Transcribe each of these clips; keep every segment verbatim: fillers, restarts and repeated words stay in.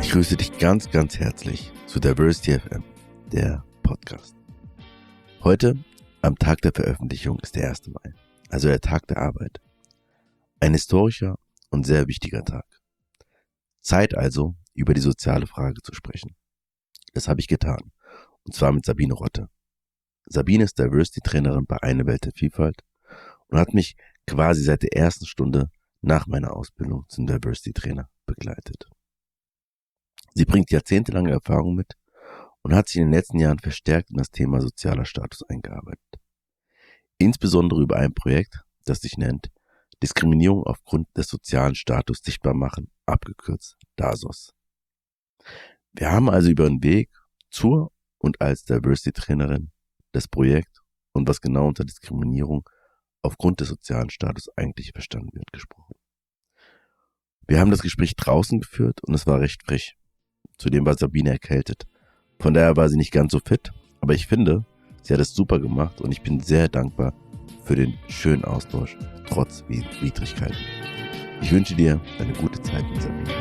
Ich grüße dich ganz, ganz herzlich zu Diversity F M, der Podcast. Heute, am Tag der Veröffentlichung, ist der erste Mai, also der Tag der Arbeit. Ein historischer und sehr wichtiger Tag. Zeit also, über die soziale Frage zu sprechen. Das habe ich getan, und zwar mit Sabine Rotte. Sabine ist Diversity-Trainerin bei Eine Welt der Vielfalt und hat mich quasi seit der ersten Stunde nach meiner Ausbildung zum Diversity-Trainer begleitet. Sie bringt jahrzehntelange Erfahrung mit und hat sich in den letzten Jahren verstärkt in das Thema sozialer Status eingearbeitet. Insbesondere über ein Projekt, das sich nennt Diskriminierung aufgrund des sozialen Status sichtbar machen, abgekürzt DASOS. Wir haben also über den Weg zur und als Diversity-Trainerin das Projekt und was genau unter Diskriminierung aufgrund des sozialen Status eigentlich verstanden wird gesprochen. Wir haben das Gespräch draußen geführt und es war recht frisch. Zudem war Sabine erkältet. Von daher war sie nicht ganz so fit, aber ich finde, sie hat es super gemacht und ich bin sehr dankbar für den schönen Austausch, trotz Widrigkeiten. Ich wünsche dir eine gute Zeit mit Sabine.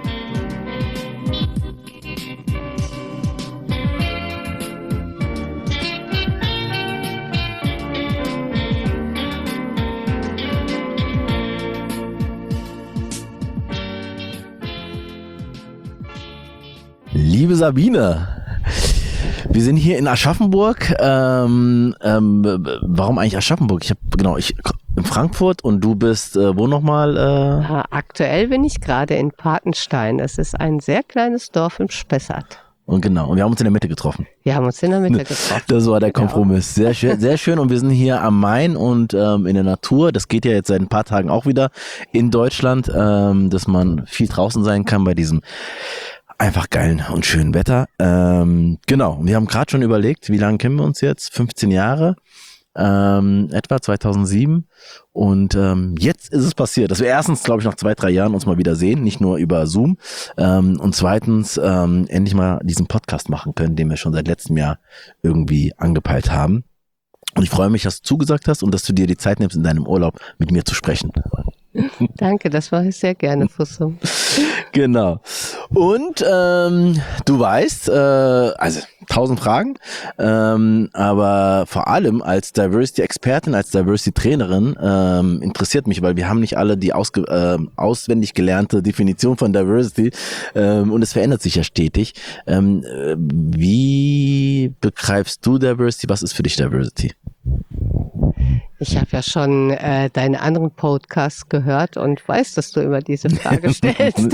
Liebe Sabine, wir sind hier in Aschaffenburg. Ähm, ähm, warum eigentlich Aschaffenburg? Ich habe genau, ich in Frankfurt und du bist äh, wo nochmal? Äh? Aktuell bin ich gerade in Patenstein. Das ist ein sehr kleines Dorf im Spessart. Und genau, und wir haben uns in der Mitte getroffen. Wir haben uns in der Mitte getroffen. Das war der Kompromiss. Sehr schön, sehr schön. Und wir sind hier am Main und ähm, in der Natur. Das geht ja jetzt seit ein paar Tagen auch wieder in Deutschland, ähm, dass man viel draußen sein kann bei diesem einfach geilen und schönen Wetter. Ähm, genau, wir haben gerade schon überlegt, wie lange kennen wir uns jetzt? fünfzehn Jahre, ähm, etwa zweitausendsieben. Und ähm, jetzt ist es passiert, dass wir erstens, glaube ich, nach zwei, drei Jahren uns mal wieder sehen, nicht nur über Zoom. Ähm, und zweitens ähm, endlich mal diesen Podcast machen können, den wir schon seit letztem Jahr irgendwie angepeilt haben. Und ich freue mich, dass du zugesagt hast und dass du dir die Zeit nimmst, in deinem Urlaub mit mir zu sprechen. Danke, das mache ich sehr gerne, Fusso. Genau. Und ähm, du weißt, äh, also tausend Fragen, ähm, aber vor allem als Diversity-Expertin, als Diversity-Trainerin ähm, interessiert mich, weil wir haben nicht alle die ausge- äh, auswendig gelernte Definition von Diversity ähm, und es verändert sich ja stetig. Ähm, wie begreifst du Diversity? Was ist für dich Diversity? Ich habe ja schon äh, deinen anderen Podcast gehört und weiß, dass du immer diese Frage stellst.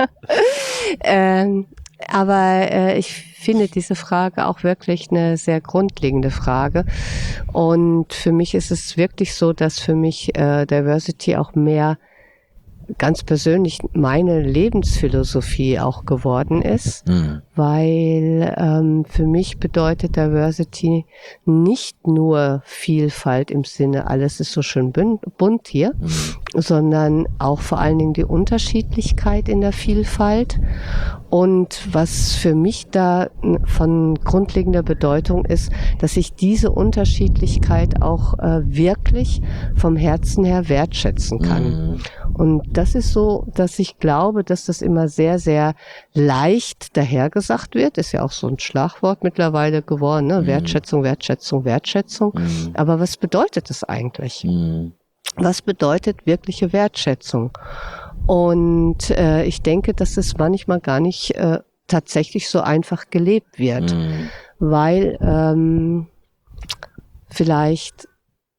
ähm, aber äh, ich finde diese Frage auch wirklich eine sehr grundlegende Frage. Und für mich ist es wirklich so, dass für mich äh, Diversity auch mehr ganz persönlich meine Lebensphilosophie auch geworden ist, mhm. weil ähm, für mich bedeutet Diversity nicht nur Vielfalt im Sinne, alles ist so schön bunt hier, mhm. sondern auch vor allen Dingen die Unterschiedlichkeit in der Vielfalt. Und was für mich da von grundlegender Bedeutung ist, dass ich diese Unterschiedlichkeit auch äh, wirklich vom Herzen her wertschätzen kann. Mhm. Und das ist so, dass ich glaube, dass das immer sehr, sehr leicht dahergesagt wird. Ist ja auch so ein Schlagwort mittlerweile geworden, ne? Mhm. Wertschätzung, Wertschätzung, Wertschätzung. Mhm. Aber was bedeutet das eigentlich? Mhm. Was bedeutet wirkliche Wertschätzung? Und äh, ich denke, dass es manchmal gar nicht äh, tatsächlich so einfach gelebt wird, mhm. weil ähm, vielleicht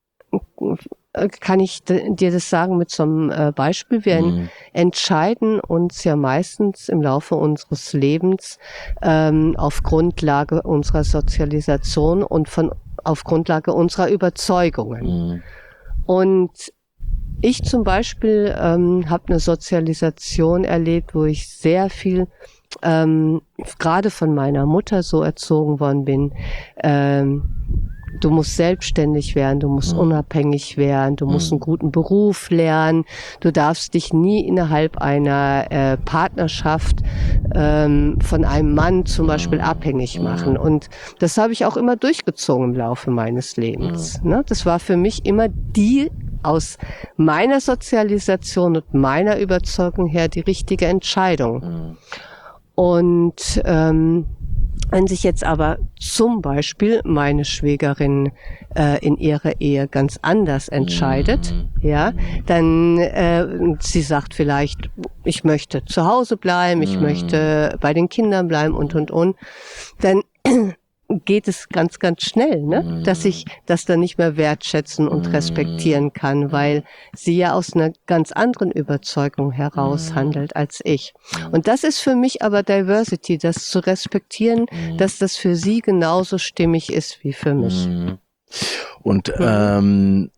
kann ich dir das sagen mit so einem äh, Beispiel. Wir mhm. entscheiden uns ja meistens im Laufe unseres Lebens ähm, auf Grundlage unserer Sozialisation und von auf Grundlage unserer Überzeugungen. Mhm. Und ich zum Beispiel ähm, habe eine Sozialisation erlebt, wo ich sehr viel ähm, gerade von meiner Mutter so erzogen worden bin. Ähm, du musst selbstständig werden, du musst mhm. unabhängig werden, du musst mhm. einen guten Beruf lernen, du darfst dich nie innerhalb einer äh, Partnerschaft ähm, von einem Mann zum mhm. Beispiel abhängig machen. Mhm. Und das habe ich auch immer durchgezogen im Laufe meines Lebens. Mhm. Ne? Das war für mich immer die aus meiner Sozialisation und meiner Überzeugung her die richtige Entscheidung. Mhm. Und ähm, wenn sich jetzt aber zum Beispiel meine Schwägerin äh, in ihrer Ehe ganz anders entscheidet, mm. ja, dann äh, sie sagt vielleicht, ich möchte zu Hause bleiben, ich mm. möchte bei den Kindern bleiben und und und, dann geht es ganz, ganz schnell, ne? Mm. dass ich das dann nicht mehr wertschätzen und mm. respektieren kann, weil sie ja aus einer ganz anderen Überzeugung heraus mm. handelt als ich. Und das ist für mich aber Diversity, das zu respektieren, mm. dass das für sie genauso stimmig ist wie für mich. Mm. Und ähm,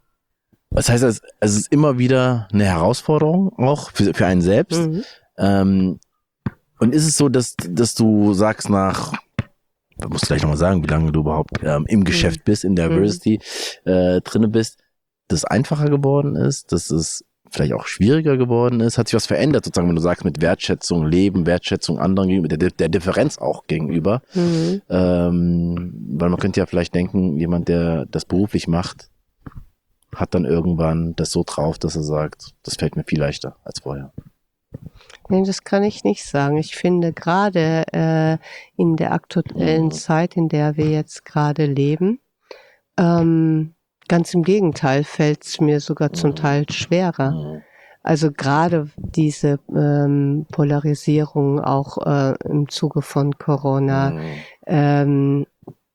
das heißt, es ist immer wieder eine Herausforderung, auch für, für einen selbst. Mm. Ähm, und ist es so, dass, dass du sagst nach... Du musst gleich nochmal sagen, wie lange du überhaupt ähm, im Geschäft bist, in Diversity äh, drinne bist, dass es einfacher geworden ist, dass es vielleicht auch schwieriger geworden ist. Hat sich was verändert, sozusagen, wenn du sagst, mit Wertschätzung, Leben, Wertschätzung anderen gegenüber, der, der Differenz auch gegenüber. Mhm. Ähm, weil man könnte ja vielleicht denken, jemand, der das beruflich macht, hat dann irgendwann das so drauf, dass er sagt, das fällt mir viel leichter als vorher. Nee, das kann ich nicht sagen. Ich finde gerade äh, in der aktuellen Zeit, in der wir jetzt gerade leben, ähm, ganz im Gegenteil, fällt es mir sogar zum Teil schwerer. Also gerade diese ähm, Polarisierung auch äh, im Zuge von Corona ähm,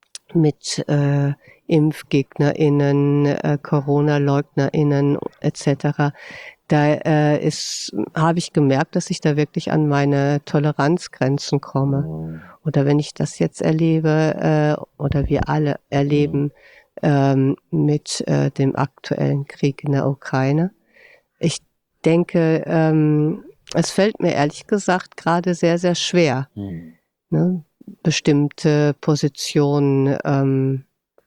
mit äh, ImpfgegnerInnen, äh, Corona-LeugnerInnen et cetera. Da äh, ist, habe ich gemerkt, dass ich da wirklich an meine Toleranzgrenzen komme. Oder wenn ich das jetzt erlebe, äh, oder wir alle erleben, ähm, mit äh, dem aktuellen Krieg in der Ukraine. Ich denke, ähm, es fällt mir ehrlich gesagt gerade sehr, sehr schwer, mhm. ne, bestimmte Positionen ähm,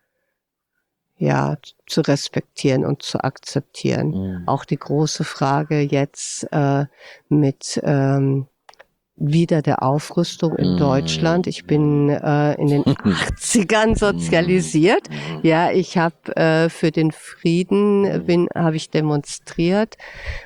ja, zu respektieren und zu akzeptieren. Mhm. Auch die große Frage jetzt äh, mit ähm, wieder der Aufrüstung in mhm. Deutschland. Ich bin äh, in den achtzigern sozialisiert. Mhm. Ja, ich habe äh, für den Frieden bin, habe ich demonstriert.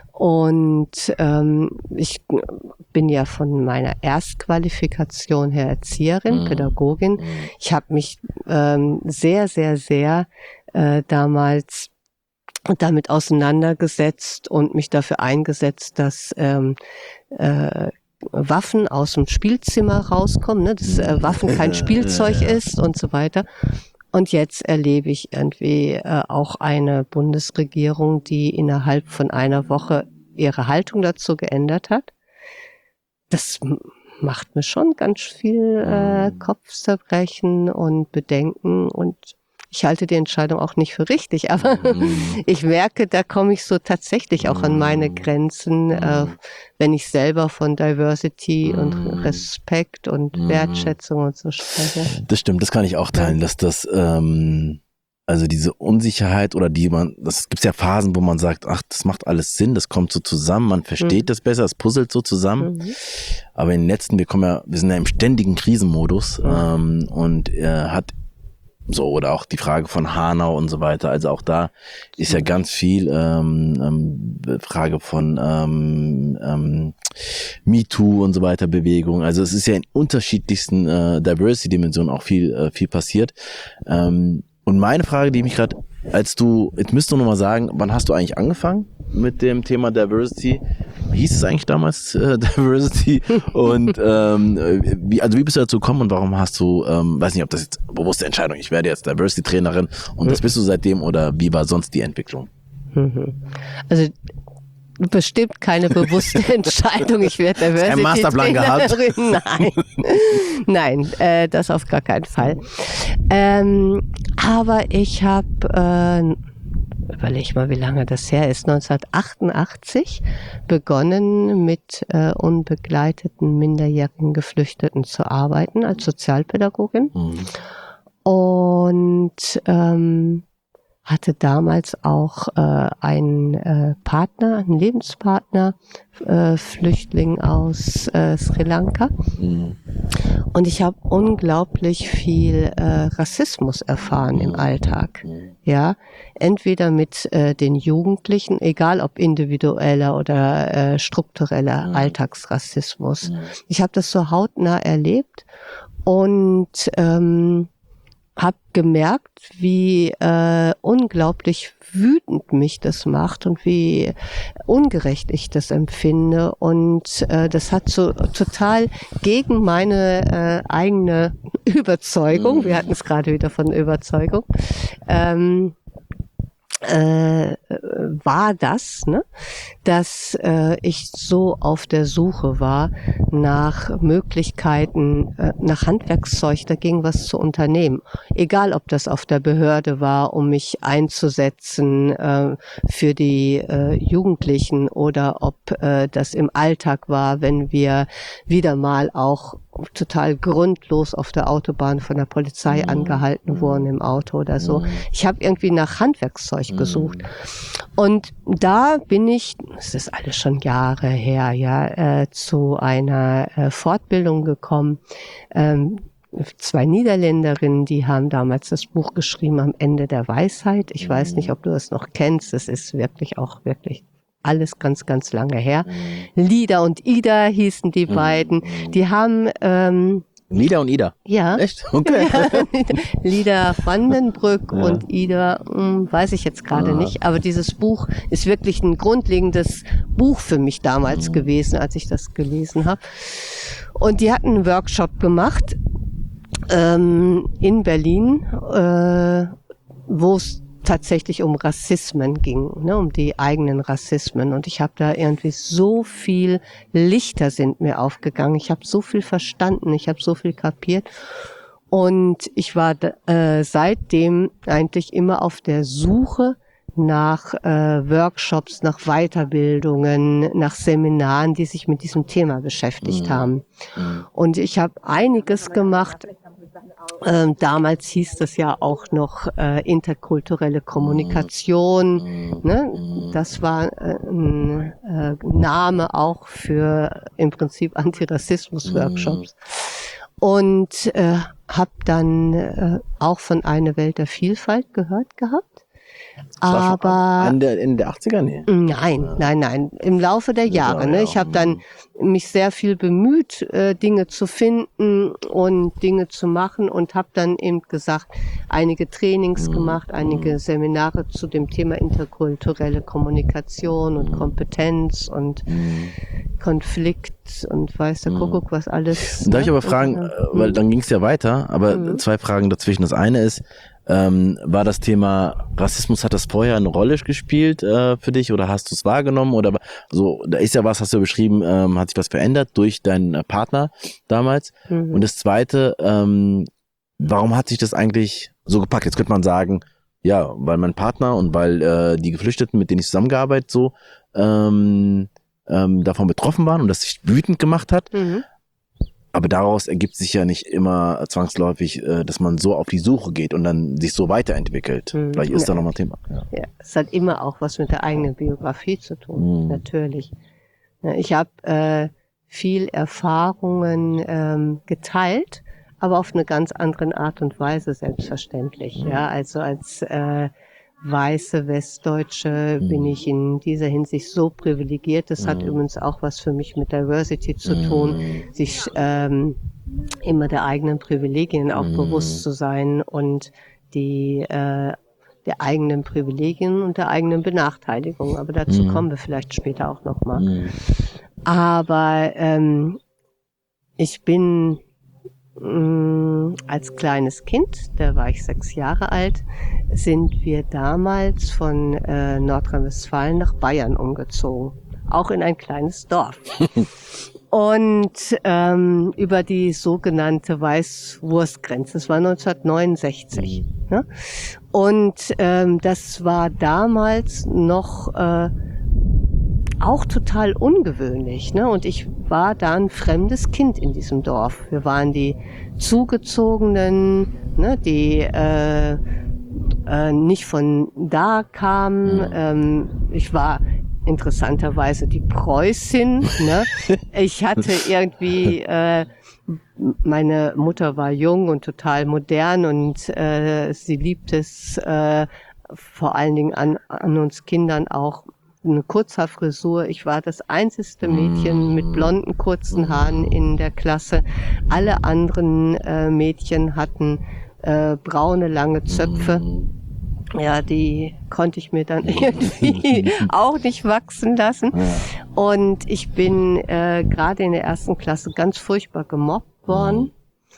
Und ähm, ich bin ja von meiner Erstqualifikation her Erzieherin, mhm. Pädagogin. Ich habe mich ähm, sehr, sehr, sehr äh, damals damit auseinandergesetzt und mich dafür eingesetzt, dass ähm, äh, Waffen aus dem Spielzimmer rauskommen, ne? dass äh, Waffen kein Spielzeug ist und so weiter. Und jetzt erlebe ich irgendwie äh, auch eine Bundesregierung, die innerhalb von einer Woche ihre Haltung dazu geändert hat. Das m- macht mir schon ganz viel äh, Kopfzerbrechen und Bedenken, und ich halte die Entscheidung auch nicht für richtig, aber mm. ich merke, da komme ich so tatsächlich auch an meine Grenzen, mm. äh, wenn ich selber von Diversity mm. und Respekt und mm. Wertschätzung und so spreche. Das stimmt, das kann ich auch teilen, dass das, ähm, also diese Unsicherheit oder die man, das gibt's ja Phasen, wo man sagt, ach, das macht alles Sinn, das kommt so zusammen, man versteht mm. das besser, es puzzelt so zusammen. Mm. Aber in den letzten, wir kommen ja, wir sind ja im ständigen Krisenmodus, mm. ähm, und er hat so, oder auch die Frage von Hanau und so weiter. Also auch da ist ja ganz viel ähm, ähm, Frage von ähm, ähm, MeToo und so weiter Bewegung. Also es ist ja in unterschiedlichsten äh, Diversity-Dimensionen auch viel äh, viel passiert. Ähm, und meine Frage, die mich gerade, als du, jetzt müsst du noch mal sagen, wann hast du eigentlich angefangen mit dem Thema Diversity? Hieß es eigentlich damals äh, Diversity? Und ähm, wie, also wie bist du dazu gekommen und warum hast du, ähm, weiß nicht, ob das jetzt bewusste Entscheidung, ich werde jetzt Diversity-Trainerin und das bist du seitdem, oder wie war sonst die Entwicklung? Also bestimmt keine bewusste Entscheidung, ich werde Diversity Ein Masterplan gehabt? Nein, nein, äh, das auf gar keinen Fall. Ähm, aber ich habe, äh, überleg mal, wie lange das her ist, neunzehnhundertachtundachtzig begonnen mit äh, unbegleiteten minderjährigen Geflüchteten zu arbeiten als Sozialpädagogin. Mhm. Und ähm, hatte damals auch äh, einen äh, Partner, einen Lebenspartner, äh, Flüchtling aus äh, Sri Lanka. Mhm. Und ich habe unglaublich viel äh, Rassismus erfahren im Alltag. Ja, entweder mit äh, den Jugendlichen, egal ob individueller oder äh, struktureller Alltagsrassismus. Ich habe das so hautnah erlebt und ähm, habe gemerkt, wie äh, unglaublich wütend mich das macht und wie ungerecht ich das empfinde. Und äh, das hat so total gegen meine äh, eigene Überzeugung, wir hatten es gerade wieder von Überzeugung, ähm, äh, war das, ne, dass äh, ich so auf der Suche war nach Möglichkeiten, äh, nach Handwerkszeug dagegen was zu unternehmen. Egal, ob das auf der Behörde war, um mich einzusetzen äh, für die äh, Jugendlichen oder ob äh, das im Alltag war, wenn wir wieder mal auch total grundlos auf der Autobahn von der Polizei mhm. angehalten wurden im Auto oder so. Mhm. Ich habe irgendwie nach Handwerkszeug mhm. gesucht. Und da bin ich, das ist alles schon Jahre her, ja, äh, zu einer äh, Fortbildung gekommen. Ähm, zwei Niederländerinnen, die haben damals das Buch geschrieben, Am Ende der Weisheit. Ich mhm. weiß nicht, ob du es noch kennst. Das ist wirklich auch wirklich alles ganz, ganz lange her. Mhm. Lida und Ida hießen die mhm. beiden. Die haben... Ähm, Lida und Ida? Ja. Echt? Okay. Lida Vandenbrück ja. und Ida, mh, weiß ich jetzt gerade ja. nicht. Aber dieses Buch ist wirklich ein grundlegendes Buch für mich damals mhm. gewesen, als ich das gelesen habe. Und die hatten einen Workshop gemacht ähm, in Berlin, äh, wo es tatsächlich um Rassismen ging, ne, um die eigenen Rassismen. Und ich habe da irgendwie so viel Lichter sind mir aufgegangen. Ich habe so viel verstanden, ich habe so viel kapiert. Und ich war äh, seitdem eigentlich immer auf der Suche nach äh, Workshops, nach Weiterbildungen, nach Seminaren, die sich mit diesem Thema beschäftigt mhm. haben. Und ich habe einiges gemacht. Ähm, damals hieß das ja auch noch äh, interkulturelle Kommunikation. Ne? Das war äh, ein äh, Name auch für im Prinzip Antirassismus-Workshops. Und äh, habe dann äh, auch von Eine Welt der Vielfalt gehört gehabt. Aber in der, in der achtziger? Nee. Nein, nein, nein. Im Laufe der Jahre. Ne? Ich habe dann mich sehr viel bemüht, äh, Dinge zu finden und Dinge zu machen und habe dann eben gesagt, einige Trainings gemacht, einige Seminare zu dem Thema interkulturelle Kommunikation und Kompetenz und Konflikt und weiß der Kuckuck was alles. Darf ich aber fragen, und, weil dann ging es ja weiter, aber mhm. zwei Fragen dazwischen. Das eine ist, Ähm, war das Thema Rassismus, hat das vorher eine Rolle gespielt äh, für dich oder hast du es wahrgenommen oder so? Da ist ja was, hast du beschrieben, ähm, hat sich was verändert durch deinen äh, Partner damals. Mhm. Und das Zweite, ähm, warum hat sich das eigentlich so gepackt? Jetzt könnte man sagen, ja, weil mein Partner und weil äh, die Geflüchteten, mit denen ich zusammengearbeitet so ähm, ähm, davon betroffen waren und das sich wütend gemacht hat. Mhm. Aber daraus ergibt sich ja nicht immer zwangsläufig, dass man so auf die Suche geht und dann sich so weiterentwickelt. Mhm. Vielleicht ist ja. da nochmal ein Thema. Ja. ja, es hat immer auch was mit der eigenen Biografie zu tun, mhm. natürlich. Ich habe äh, viel Erfahrungen ähm, geteilt, aber auf eine ganz andere Art und Weise selbstverständlich. Mhm. Ja, also als äh, weiße Westdeutsche mhm. bin ich in dieser Hinsicht so privilegiert. Das mhm. hat übrigens auch was für mich mit Diversity zu tun, mhm. sich ähm, immer der eigenen Privilegien auch mhm. bewusst zu sein und die äh, der eigenen Privilegien und der eigenen Benachteiligung. Aber dazu mhm. kommen wir vielleicht später auch nochmal. Mhm. Aber ähm, ich bin als kleines Kind, da war ich sechs Jahre alt, sind wir damals von äh, Nordrhein-Westfalen nach Bayern umgezogen. Auch in ein kleines Dorf. Und ähm, über die sogenannte Weißwurstgrenze. Das war neunzehnhundertneunundsechzig. Mhm. Ne? Und ähm, das war damals noch äh, auch total ungewöhnlich, ne? Und ich war da ein fremdes Kind in diesem Dorf. Wir waren die Zugezogenen, ne, die äh, äh, nicht von da kamen. Ähm, ich war interessanterweise die Preußin. Ne? Ich hatte irgendwie, äh, meine Mutter war jung und total modern und äh, sie liebt es äh, vor allen Dingen an, an uns Kindern auch eine Kurzhaarfrisur. Ich war das einzigste Mädchen mit blonden, kurzen Haaren in der Klasse. Alle anderen äh, Mädchen hatten äh, braune, lange Zöpfe. Ja, die konnte ich mir dann irgendwie auch nicht wachsen lassen. Und ich bin äh, gerade in der ersten Klasse ganz furchtbar gemobbt worden.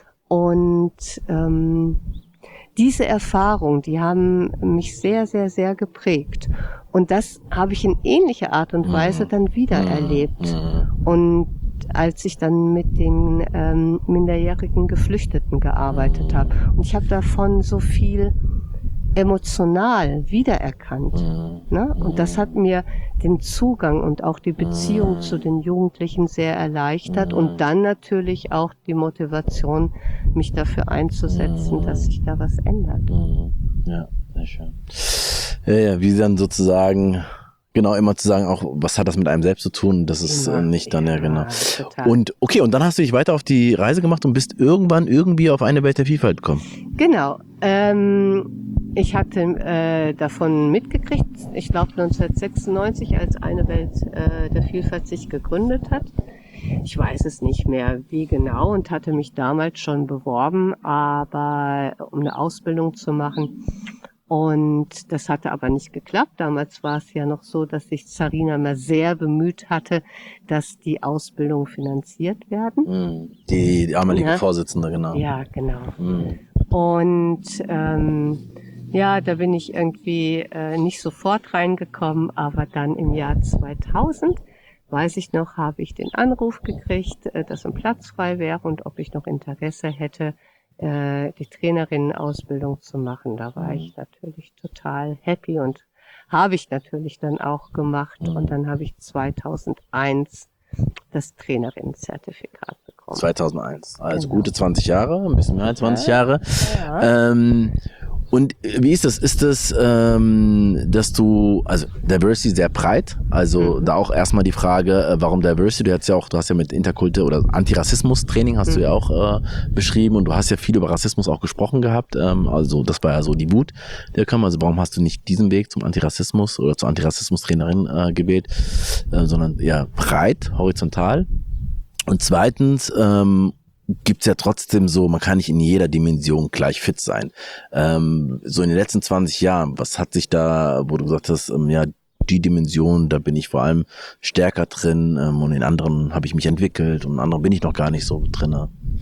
Und ähm, diese Erfahrung, die haben mich sehr, sehr, sehr geprägt. Und das habe ich in ähnlicher Art und Weise dann wieder erlebt. Und als ich dann mit den ähm, minderjährigen Geflüchteten gearbeitet habe. Und ich habe davon so viel emotional wiedererkannt. Ne? Und das hat mir den Zugang und auch die Beziehung zu den Jugendlichen sehr erleichtert und dann natürlich auch die Motivation, mich dafür einzusetzen, dass sich da was ändert. Ja, sehr schön. Ja, ja, wie dann sozusagen, genau, immer zu sagen, auch, was hat das mit einem selbst zu tun, das ist Immer. nicht dann, ja, Ja, genau. total. Und, okay, und dann hast du dich weiter auf die Reise gemacht und bist irgendwann irgendwie auf eine Welt der Vielfalt gekommen. Genau. Ähm, ich hatte äh, davon mitgekriegt, ich glaube neunzehnhundertsechsundneunzig, als eine Welt äh, der Vielfalt sich gegründet hat. Ich weiß es nicht mehr, wie genau, und hatte mich damals schon beworben, aber um eine Ausbildung zu machen. Und das hatte aber nicht geklappt. Damals war es ja noch so, dass sich Zarina immer sehr bemüht hatte, dass die Ausbildung finanziert werden. Die, die damalige Ja. Vorsitzende, genau. Ja, genau. Mhm. Und ähm, ja, da bin ich irgendwie äh, nicht sofort reingekommen, aber dann im Jahr zweitausend, weiß ich noch, habe ich den Anruf gekriegt, äh, dass ein Platz frei wäre und ob ich noch Interesse hätte, äh, die Trainerinnenausbildung zu machen. Da war ich natürlich total happy und habe ich natürlich dann auch gemacht. Und dann habe ich zweitausendeins das Trainerinnenzertifikat bekommen. zweitausendeins, also Genau. gute zwanzig Jahre, ein bisschen mehr als zwanzig Ja. Jahre. Ja. Ähm, und wie ist das? Ist das, ähm, dass du, also Diversity sehr breit, also Mhm. da auch erstmal die Frage, äh, warum Diversity? Du hast ja auch, du hast ja mit Interkulte oder Antirassismus-Training hast Mhm. du ja auch äh, beschrieben und du hast ja viel über Rassismus auch gesprochen gehabt. Ähm, also das war ja so die Wut, der kam. Also warum hast du nicht diesen Weg zum Antirassismus oder zur Antirassismus-Trainerin äh, gewählt, äh, sondern ja breit, horizontal? Und zweitens ähm, gibt's ja trotzdem so, man kann nicht in jeder Dimension gleich fit sein. Ähm, so in den letzten zwanzig Jahren, was hat sich da, wo du gesagt hast, ähm, ja, die Dimension, da bin ich vor allem stärker drin ähm, und in anderen habe ich mich entwickelt und in anderen bin ich noch gar nicht so drin.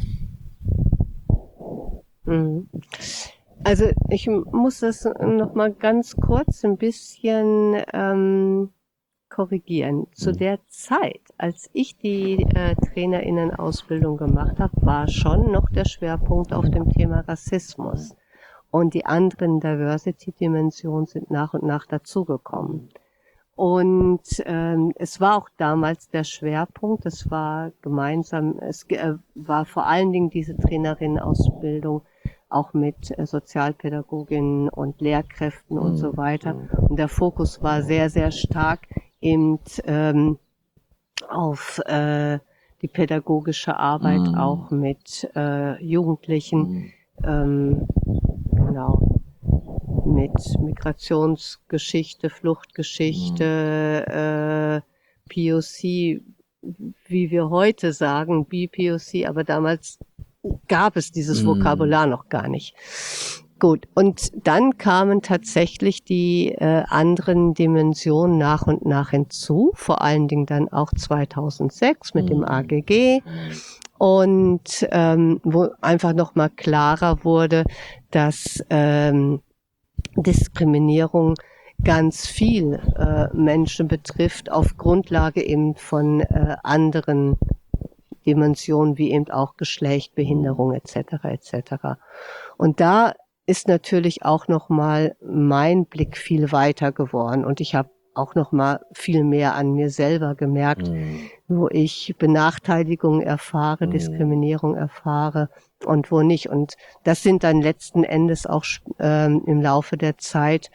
Mhm. Also ich muss das noch mal ganz kurz ein bisschen ähm, korrigieren. Zu der Zeit, als ich die äh, Trainerinnenausbildung gemacht habe, war schon noch der Schwerpunkt auf dem Thema Rassismus. Und die anderen Diversity-Dimensionen sind nach und nach dazugekommen. Und ähm, es war auch damals der Schwerpunkt, es war gemeinsam, es äh, war vor allen Dingen diese Trainerinnenausbildung auch mit äh, Sozialpädagoginnen und Lehrkräften und so weiter. Und der Fokus war sehr, sehr stark eben ähm, auf äh, die pädagogische Arbeit, Mhm. auch mit äh, Jugendlichen, ähm, genau, mit Migrationsgeschichte, Fluchtgeschichte, äh, P O C, wie wir heute sagen, B P O C, aber damals gab es dieses Mhm. Vokabular noch gar nicht. Gut, und dann kamen tatsächlich die äh, anderen Dimensionen nach und nach hinzu, vor allen Dingen dann auch zweitausendsechs mit dem A G G. Und ähm, wo einfach nochmal klarer wurde, dass ähm, Diskriminierung ganz viel äh, Menschen betrifft auf Grundlage eben von äh, anderen Dimensionen wie eben auch Geschlecht, Behinderung et cetera et cetera. Und da ist natürlich auch nochmal mein Blick viel weiter geworden und ich habe auch nochmal viel mehr an mir selber gemerkt, Mhm. wo ich Benachteiligung erfahre, Mhm. Diskriminierung erfahre und wo nicht. Und das sind dann letzten Endes auch ähm, im Laufe der Zeit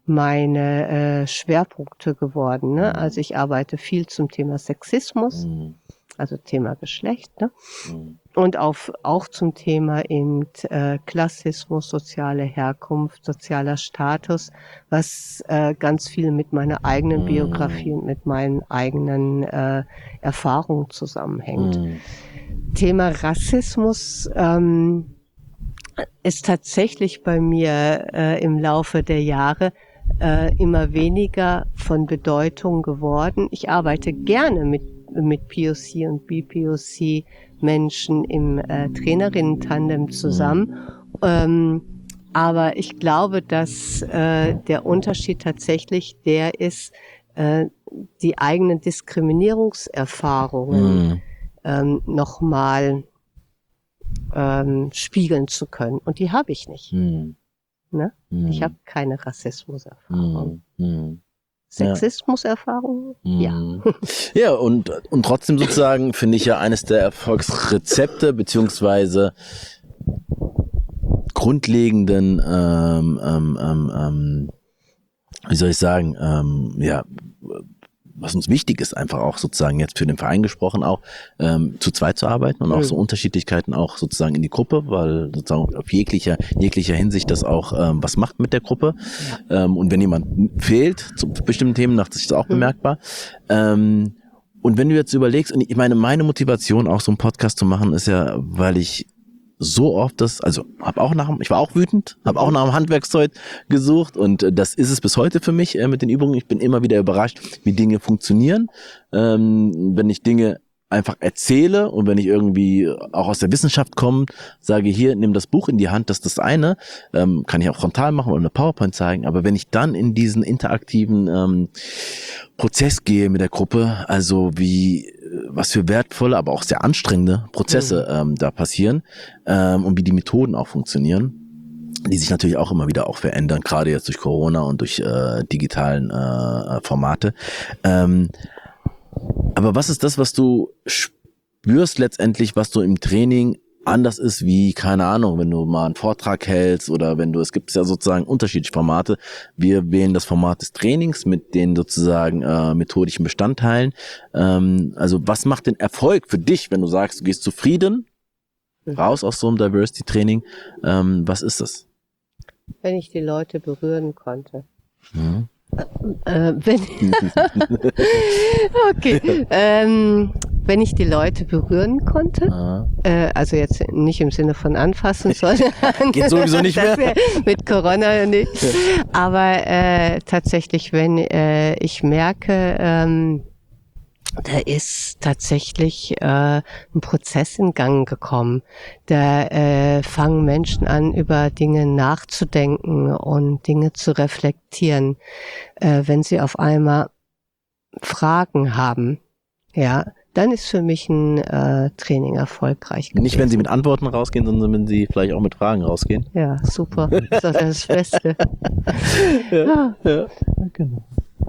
meine äh, Schwerpunkte geworden. Ne? Also ich arbeite viel zum Thema Sexismus, Mhm. also Thema Geschlecht, ne? Mhm. Und auf, auch zum Thema eben äh, Klassismus, soziale Herkunft, sozialer Status, was äh, ganz viel mit meiner eigenen Mhm. Biografie und mit meinen eigenen äh, Erfahrungen zusammenhängt. Mhm. Thema Rassismus ähm, ist tatsächlich bei mir äh, im Laufe der Jahre äh, immer weniger von Bedeutung geworden. Ich arbeite gerne mit mit P O C und B P O C Menschen im äh, Trainerinnen-Tandem zusammen. Mhm. Ähm, aber ich glaube, dass äh, der Unterschied tatsächlich der ist, äh, die eigenen Diskriminierungserfahrungen mhm. ähm, nochmal ähm, spiegeln zu können. Und die habe ich nicht. Mhm. Ne? Mhm. Ich habe keine Rassismuserfahrung. Mhm. Sexismuserfahrung? Ja. Ja, ja und, und trotzdem sozusagen finde ich ja eines der Erfolgsrezepte beziehungsweise grundlegenden, ähm, ähm, ähm, wie soll ich sagen, ähm, ja, was uns wichtig ist, einfach auch sozusagen jetzt für den Verein gesprochen, auch ähm, zu zweit zu arbeiten und auch mhm. so Unterschiedlichkeiten auch sozusagen in die Gruppe, weil sozusagen auf jeglicher jeglicher Hinsicht das auch ähm, was macht mit der Gruppe. Ja. Ähm, und wenn jemand fehlt zu bestimmten Themen, macht sich das auch mhm. bemerkbar. Ähm, und wenn du jetzt überlegst, und ich meine, meine Motivation auch so einen Podcast zu machen, ist ja, weil ich so oft das, also habe auch nach, ich war auch wütend, habe auch nach einem Handwerkszeug gesucht und äh, das ist es bis heute für mich äh, mit den Übungen. Ich bin immer wieder überrascht, wie Dinge funktionieren. Ähm, wenn ich Dinge einfach erzähle und wenn ich irgendwie auch aus der Wissenschaft komme, sage hier, nimm das Buch in die Hand, das ist das eine, ähm, kann ich auch frontal machen oder eine PowerPoint zeigen, aber wenn ich dann in diesen interaktiven ähm, Prozess gehe mit der Gruppe, also wie was für wertvolle, aber auch sehr anstrengende Prozesse mhm. ähm, da passieren ähm, und wie die Methoden auch funktionieren, die sich natürlich auch immer wieder auch verändern, gerade jetzt durch Corona und durch äh, digitalen äh, Formate. Ähm, aber was ist das, was du spürst letztendlich, was du im Training anders ist wie, keine Ahnung, wenn du mal einen Vortrag hältst oder wenn du, es gibt ja sozusagen unterschiedliche Formate. Wir wählen das Format des Trainings mit den sozusagen äh, methodischen Bestandteilen. Ähm, also was macht den Erfolg für dich, wenn du sagst, du gehst zufrieden raus aus so einem Diversity-Training? Ähm, was ist das? Wenn ich die Leute berühren konnte. Mhm. Äh, wenn okay, ähm, wenn ich die Leute berühren konnte, ah. äh, also jetzt nicht im Sinne von anfassen, sondern geht sowieso nicht mehr mit Corona nicht, aber äh, tatsächlich, wenn äh, ich merke, ähm, da ist tatsächlich äh, ein Prozess in Gang gekommen. Da äh, fangen Menschen an, über Dinge nachzudenken und Dinge zu reflektieren, äh, wenn sie auf einmal Fragen haben. Ja, dann ist für mich ein äh, Training erfolgreich gewesen. Nicht, wenn sie mit Antworten rausgehen, sondern wenn sie vielleicht auch mit Fragen rausgehen. Ja, super. Das ist doch das Beste. ja, ja. ja, genau.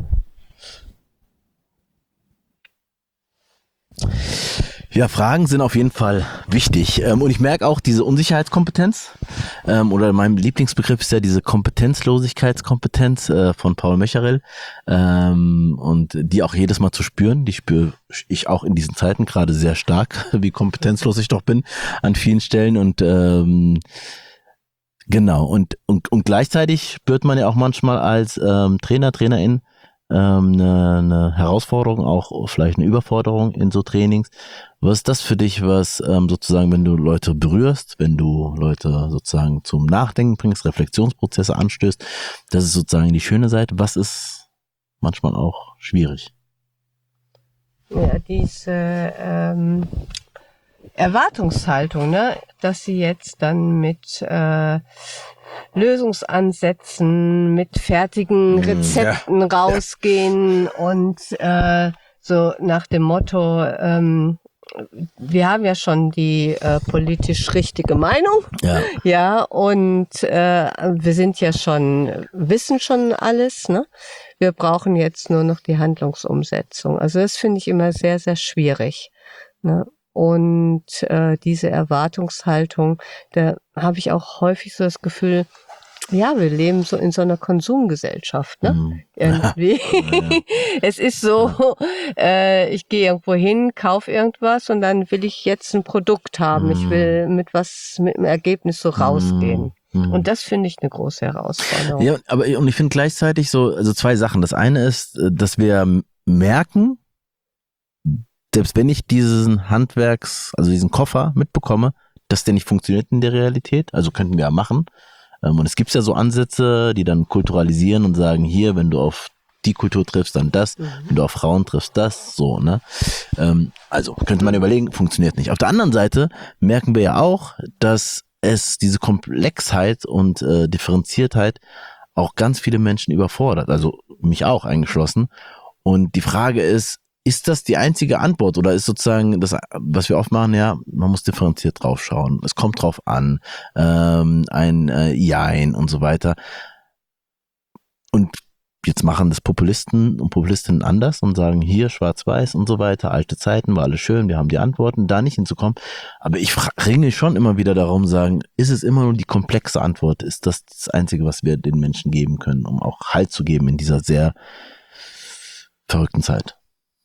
Ja, Fragen sind auf jeden Fall wichtig. Ähm, und ich merke auch diese Unsicherheitskompetenz, ähm, oder mein Lieblingsbegriff ist ja diese Kompetenzlosigkeitskompetenz äh, von Paul Mecherel, ähm, und die auch jedes Mal zu spüren. Die spüre ich auch in diesen Zeiten gerade sehr stark, wie kompetenzlos ich doch bin an vielen Stellen. Und ähm, genau, und, und, und gleichzeitig spürt man ja auch manchmal als ähm, Trainer, Trainerin, Ähm, eine, eine Herausforderung, auch vielleicht eine Überforderung in so Trainings. Was ist das für dich, was ähm, sozusagen, wenn du Leute berührst, wenn du Leute sozusagen zum Nachdenken bringst, Reflexionsprozesse anstößt, das ist sozusagen die schöne Seite. Was ist manchmal auch schwierig? Ja, diese ähm, Erwartungshaltung, ne, dass sie jetzt dann mit äh, Lösungsansätzen, mit fertigen Rezepten ja. rausgehen ja. und äh, so nach dem Motto, ähm, wir haben ja schon die äh, politisch richtige Meinung, ja, ja und äh, wir sind ja schon, wissen schon alles, ne? Wir brauchen jetzt nur noch die Handlungsumsetzung. Also das finde ich immer sehr, sehr schwierig, ne? Und äh, diese Erwartungshaltung, da habe ich auch häufig so das Gefühl, ja, wir leben so in so einer Konsumgesellschaft, ne? Mhm. Irgendwie. Ja, ja. Es ist so, äh, ich gehe irgendwo hin, kaufe irgendwas und dann will ich jetzt ein Produkt haben. Ich will mit was, mit einem Ergebnis so rausgehen. Mhm. Und das finde ich eine große Herausforderung. Ja, aber und ich finde gleichzeitig so, also zwei Sachen. Das eine ist, dass wir merken, selbst wenn ich diesen Handwerks, also diesen Koffer mitbekomme, dass der nicht funktioniert in der Realität, also könnten wir ja machen. Und es gibt ja so Ansätze, die dann kulturalisieren und sagen, hier, wenn du auf die Kultur triffst, dann das, mhm. wenn du auf Frauen triffst, das, so, ne? Also könnte man überlegen, funktioniert nicht. Auf der anderen Seite merken wir ja auch, dass es diese Komplexheit und äh, Differenziertheit auch ganz viele Menschen überfordert, also mich auch eingeschlossen. Und die Frage ist, ist das die einzige Antwort oder ist sozusagen das, was wir oft machen, ja, man muss differenziert drauf schauen, es kommt drauf an, ähm, ein äh, Jein und so weiter. Und jetzt machen das Populisten und Populistinnen anders und sagen, hier schwarz-weiß und so weiter, alte Zeiten, war alles schön, wir haben die Antworten, da nicht hinzukommen. Aber ich ringe schon immer wieder darum, sagen, ist es immer nur die komplexe Antwort? Ist das das Einzige, was wir den Menschen geben können, um auch Halt zu geben in dieser sehr verrückten Zeit?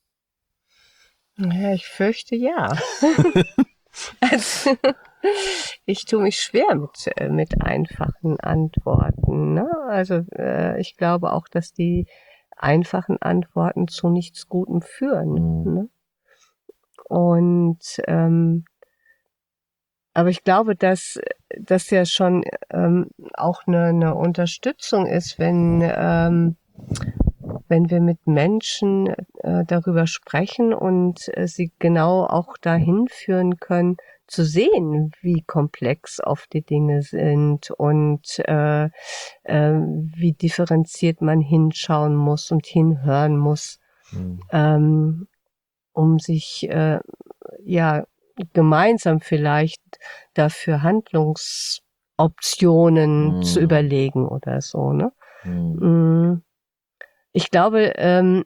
Ja, ich fürchte ja. Also, ich tue mich schwer mit, mit einfachen Antworten. Ne? Also äh, ich glaube auch, dass die einfachen Antworten zu nichts Gutem führen. Mhm. Ne? Und ähm, aber ich glaube, dass das ja schon ähm, auch eine, eine Unterstützung ist, wenn ähm, wenn wir mit Menschen äh, darüber sprechen und äh, sie genau auch dahin führen können, zu sehen, wie komplex oft die Dinge sind und äh, äh, wie differenziert man hinschauen muss und hinhören muss, mhm. ähm, um sich äh, ja gemeinsam vielleicht dafür Handlungsoptionen mhm. zu überlegen oder so, ne? Mhm. Ich glaube, ähm,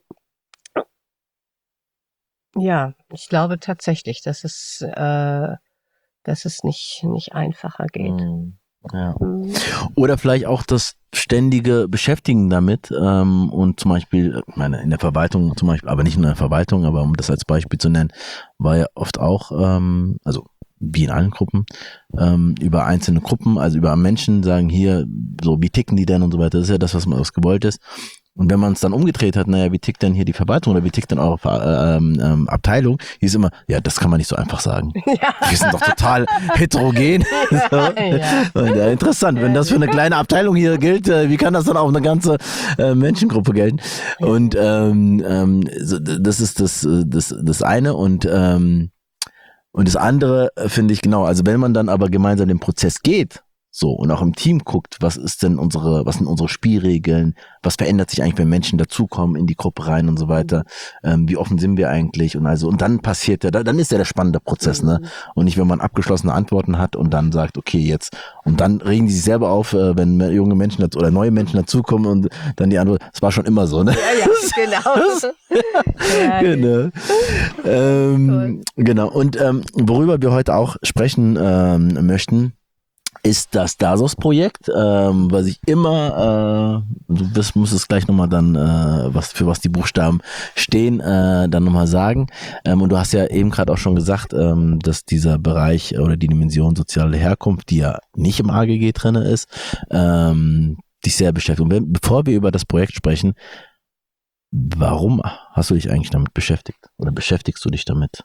ja, ich glaube tatsächlich, dass es, äh, dass es nicht, nicht einfacher geht. Ja. Mhm. Oder vielleicht auch das ständige Beschäftigen damit ähm, und zum Beispiel, ich meine, in der Verwaltung zum Beispiel, aber nicht nur in der Verwaltung, aber um das als Beispiel zu nennen, war ja oft auch, ähm, also wie in allen Gruppen, ähm, über einzelne Gruppen, also über Menschen sagen hier, so wie ticken die denn und so weiter, das ist ja das, was man was gewollt ist. Und wenn man es dann umgedreht hat, naja, wie tickt denn hier die Verwaltung oder wie tickt denn eure äh, ähm, Abteilung, hieß immer, ja, das kann man nicht so einfach sagen. Ja. Wir sind doch total heterogen. Ja, so. Ja. Und, ja, interessant, wenn das für eine kleine Abteilung hier gilt, äh, wie kann das dann auch eine ganze äh, Menschengruppe gelten? Und ähm, ähm, so, das ist das, das, das eine und ähm, und das andere finde ich genau, also wenn man dann aber gemeinsam den Prozess geht, so, und auch im Team guckt, was ist denn unsere, was sind unsere Spielregeln, was verändert sich eigentlich, wenn Menschen dazukommen in die Gruppe rein und so weiter, ähm, wie offen sind wir eigentlich und also, und dann passiert ja, dann ist ja der spannende Prozess, ne, und nicht, wenn man abgeschlossene Antworten hat und dann sagt, okay, jetzt, und dann regen die sich selber auf, äh, wenn junge Menschen dazu, oder neue Menschen dazukommen und dann die Antwort, es war schon immer so, ne. Ja, ja, genau. Ja, genau. ähm, genau, und ähm, worüber wir heute auch sprechen ähm, möchten, ist das DASOS-Projekt, ähm, was ich immer, äh, du wirst, musst es gleich nochmal dann, äh, was für was die Buchstaben stehen, äh, dann nochmal sagen. Ähm, und du hast ja eben gerade auch schon gesagt, ähm, dass dieser Bereich oder die Dimension soziale Herkunft, die ja nicht im A G G drinne ist, ähm, dich sehr beschäftigt. Und bevor wir über das Projekt sprechen, warum hast du dich eigentlich damit beschäftigt? Oder beschäftigst du dich damit?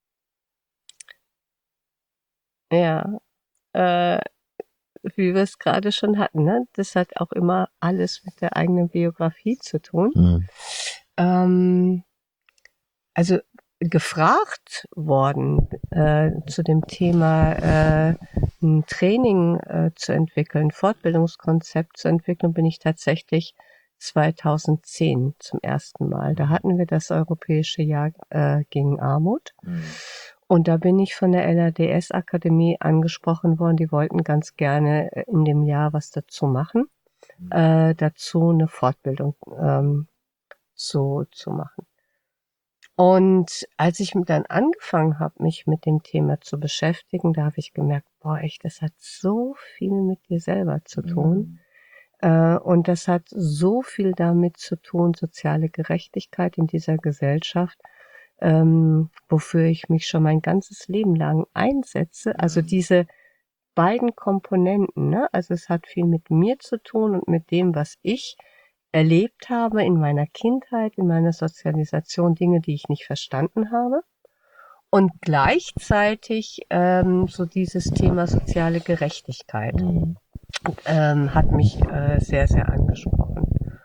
Ja, äh, wie wir es gerade schon hatten, ne? Das hat auch immer alles mit der eigenen Biografie zu tun. Mhm. Ähm, also gefragt worden äh, zu dem Thema äh, ein Training äh, zu entwickeln, ein Fortbildungskonzept zu entwickeln, bin ich tatsächlich zweitausendzehn zum ersten Mal. Da hatten wir das Europäische Jahr äh, gegen Armut. Mhm. Und da bin ich von der L R D S-Akademie angesprochen worden. Die wollten ganz gerne in dem Jahr was dazu machen, mhm. äh, dazu eine Fortbildung ähm, so zu machen. Und als ich dann angefangen habe, mich mit dem Thema zu beschäftigen, da habe ich gemerkt, boah, echt, das hat so viel mit dir selber zu tun. Mhm. Äh, und das hat so viel damit zu tun, soziale Gerechtigkeit in dieser Gesellschaft, ähm, wofür ich mich schon mein ganzes Leben lang einsetze. Also diese beiden Komponenten, ne? Also es hat viel mit mir zu tun und mit dem, was ich erlebt habe in meiner Kindheit, in meiner Sozialisation, Dinge, die ich nicht verstanden habe. Und gleichzeitig ähm, so dieses Thema soziale Gerechtigkeit ähm, hat mich äh, sehr, sehr angesprochen.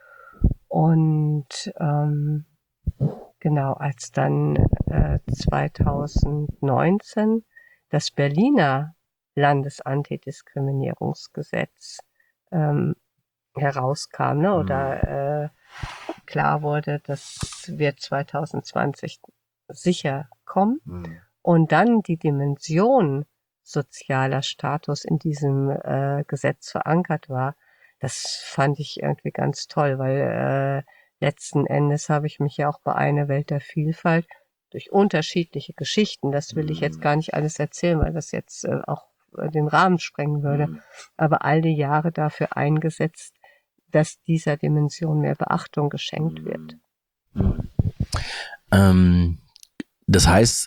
Und ähm, genau, als dann äh, zweitausendneunzehn das Berliner Landesantidiskriminierungsgesetz ähm, herauskam, ne, oder äh, klar wurde, das wird zweitausendzwanzig sicher kommen, Mhm. und dann die Dimension sozialer Status in diesem äh, Gesetz verankert war, das fand ich irgendwie ganz toll, weil äh, letzten Endes habe ich mich ja auch bei einer Welt der Vielfalt durch unterschiedliche Geschichten, das will ich jetzt gar nicht alles erzählen, weil das jetzt äh, auch äh, den Rahmen sprengen würde, Mhm. aber all die Jahre dafür eingesetzt, dass dieser Dimension mehr Beachtung geschenkt wird. Mhm. Ähm, das heißt,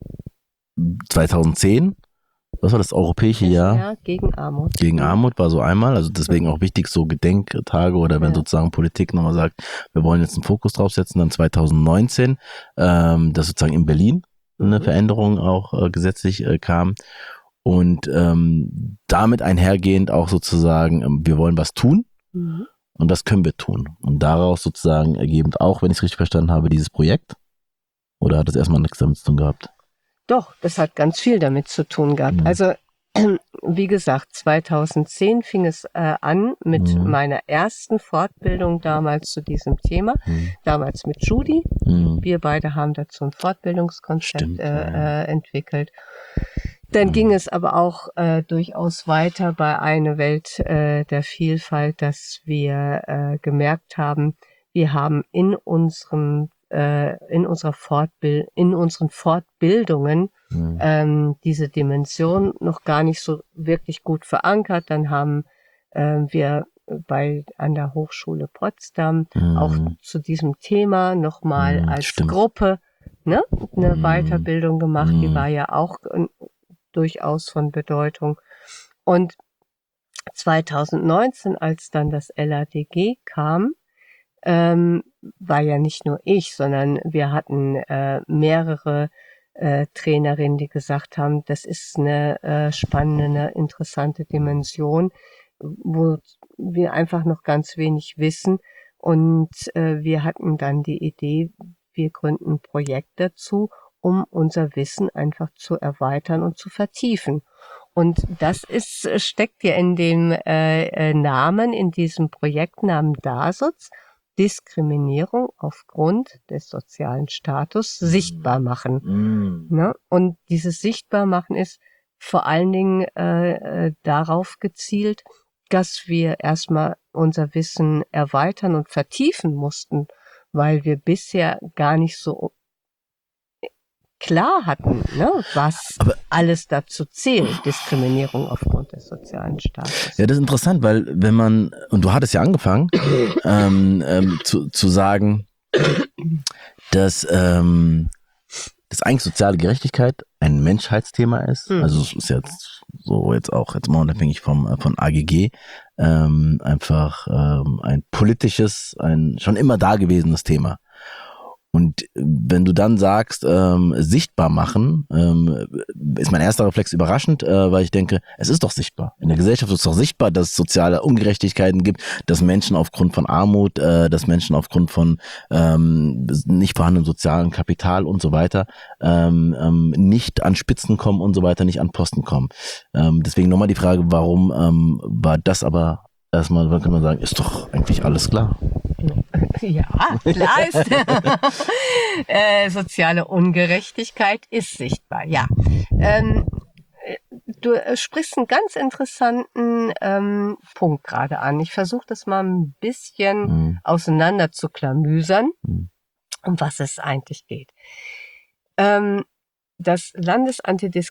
zweitausendzehn, was war das europäische Das Jahr? Jahr gegen Armut. Gegen Armut war so einmal, also deswegen auch wichtig, so Gedenktage oder wenn Ja. sozusagen Politik nochmal sagt, wir wollen jetzt einen Fokus draufsetzen, dann zweitausendneunzehn, ähm, dass sozusagen in Berlin eine Mhm. Veränderung auch äh, gesetzlich äh, kam und ähm, damit einhergehend auch sozusagen, ähm, wir wollen was tun Mhm. und das können wir tun. Und daraus sozusagen ergebend auch, wenn ich es richtig verstanden habe, dieses Projekt, oder hat das erstmal nichts damit zu tun gehabt? Doch, das hat ganz viel damit zu tun gehabt. Mhm. Also, wie gesagt, zweitausendzehn fing es äh, an mit Mhm. meiner ersten Fortbildung damals zu diesem Thema, Mhm. damals mit Judy. Mhm. Wir beide haben dazu ein Fortbildungskonzept Stimmt, äh, ja. äh, entwickelt. Dann Mhm. ging es aber auch äh, durchaus weiter bei Eine Welt äh, der Vielfalt, dass wir äh, gemerkt haben, wir haben in unserem äh, in unserer Fortbild in unseren Fortbildungen Mhm. ähm, diese Dimension noch gar nicht so wirklich gut verankert. Dann haben äh, wir bei an der Hochschule Potsdam Mhm. auch zu diesem Thema nochmal Mhm, als stimmt. Gruppe ne, eine Mhm. Weiterbildung gemacht. Die Mhm. war ja auch äh, durchaus von Bedeutung. Und zweitausendneunzehn, als dann das L A D G kam, ähm, war ja nicht nur ich, sondern wir hatten äh, mehrere äh, Trainerinnen, die gesagt haben, das ist eine äh, spannende, eine interessante Dimension, wo wir einfach noch ganz wenig wissen. Und äh, wir hatten dann die Idee, wir gründen ein Projekt dazu, um unser Wissen einfach zu erweitern und zu vertiefen. Und das ist, steckt ja in dem äh, äh, Namen, in diesem Projektnamen DASOZ, Diskriminierung aufgrund des sozialen Status sichtbar machen. Mhm. Ne? Und dieses Sichtbarmachen ist vor allen Dingen äh, äh, darauf gezielt, dass wir erstmal unser Wissen erweitern und vertiefen mussten, weil wir bisher gar nicht so klar hatten, ne, was Aber- alles dazu zählt, Diskriminierung aufgrund des sozialen Status. Ja, das ist interessant, weil wenn man, und du hattest ja angefangen, ähm, ähm, zu, zu sagen, dass, ähm, dass eigentlich soziale Gerechtigkeit ein Menschheitsthema ist. Hm. Also es ist jetzt so jetzt auch jetzt mal unabhängig vom äh, von A G G ähm, einfach ähm, ein politisches, ein schon immer dagewesenes Thema. Und wenn du dann sagst, ähm, sichtbar machen, ähm, ist mein erster Reflex überraschend, äh, weil ich denke, es ist doch sichtbar. In der Gesellschaft ist es doch sichtbar, dass es soziale Ungerechtigkeiten gibt, dass Menschen aufgrund von Armut, äh, dass Menschen aufgrund von ähm, nicht vorhandenem sozialen Kapital und so weiter ähm, ähm, nicht an Spitzen kommen und so weiter, nicht an Posten kommen. Ähm, deswegen nochmal die Frage, warum ähm, war das aber erstmal, dann kann man sagen, ist doch eigentlich alles klar. Ja, klar ist. äh, soziale Ungerechtigkeit ist sichtbar, ja. Ähm, du sprichst einen ganz interessanten ähm, Punkt gerade an. Ich versuche das mal ein bisschen Mhm. auseinander zu klamüsern, Mhm. um was es eigentlich geht. Ähm, das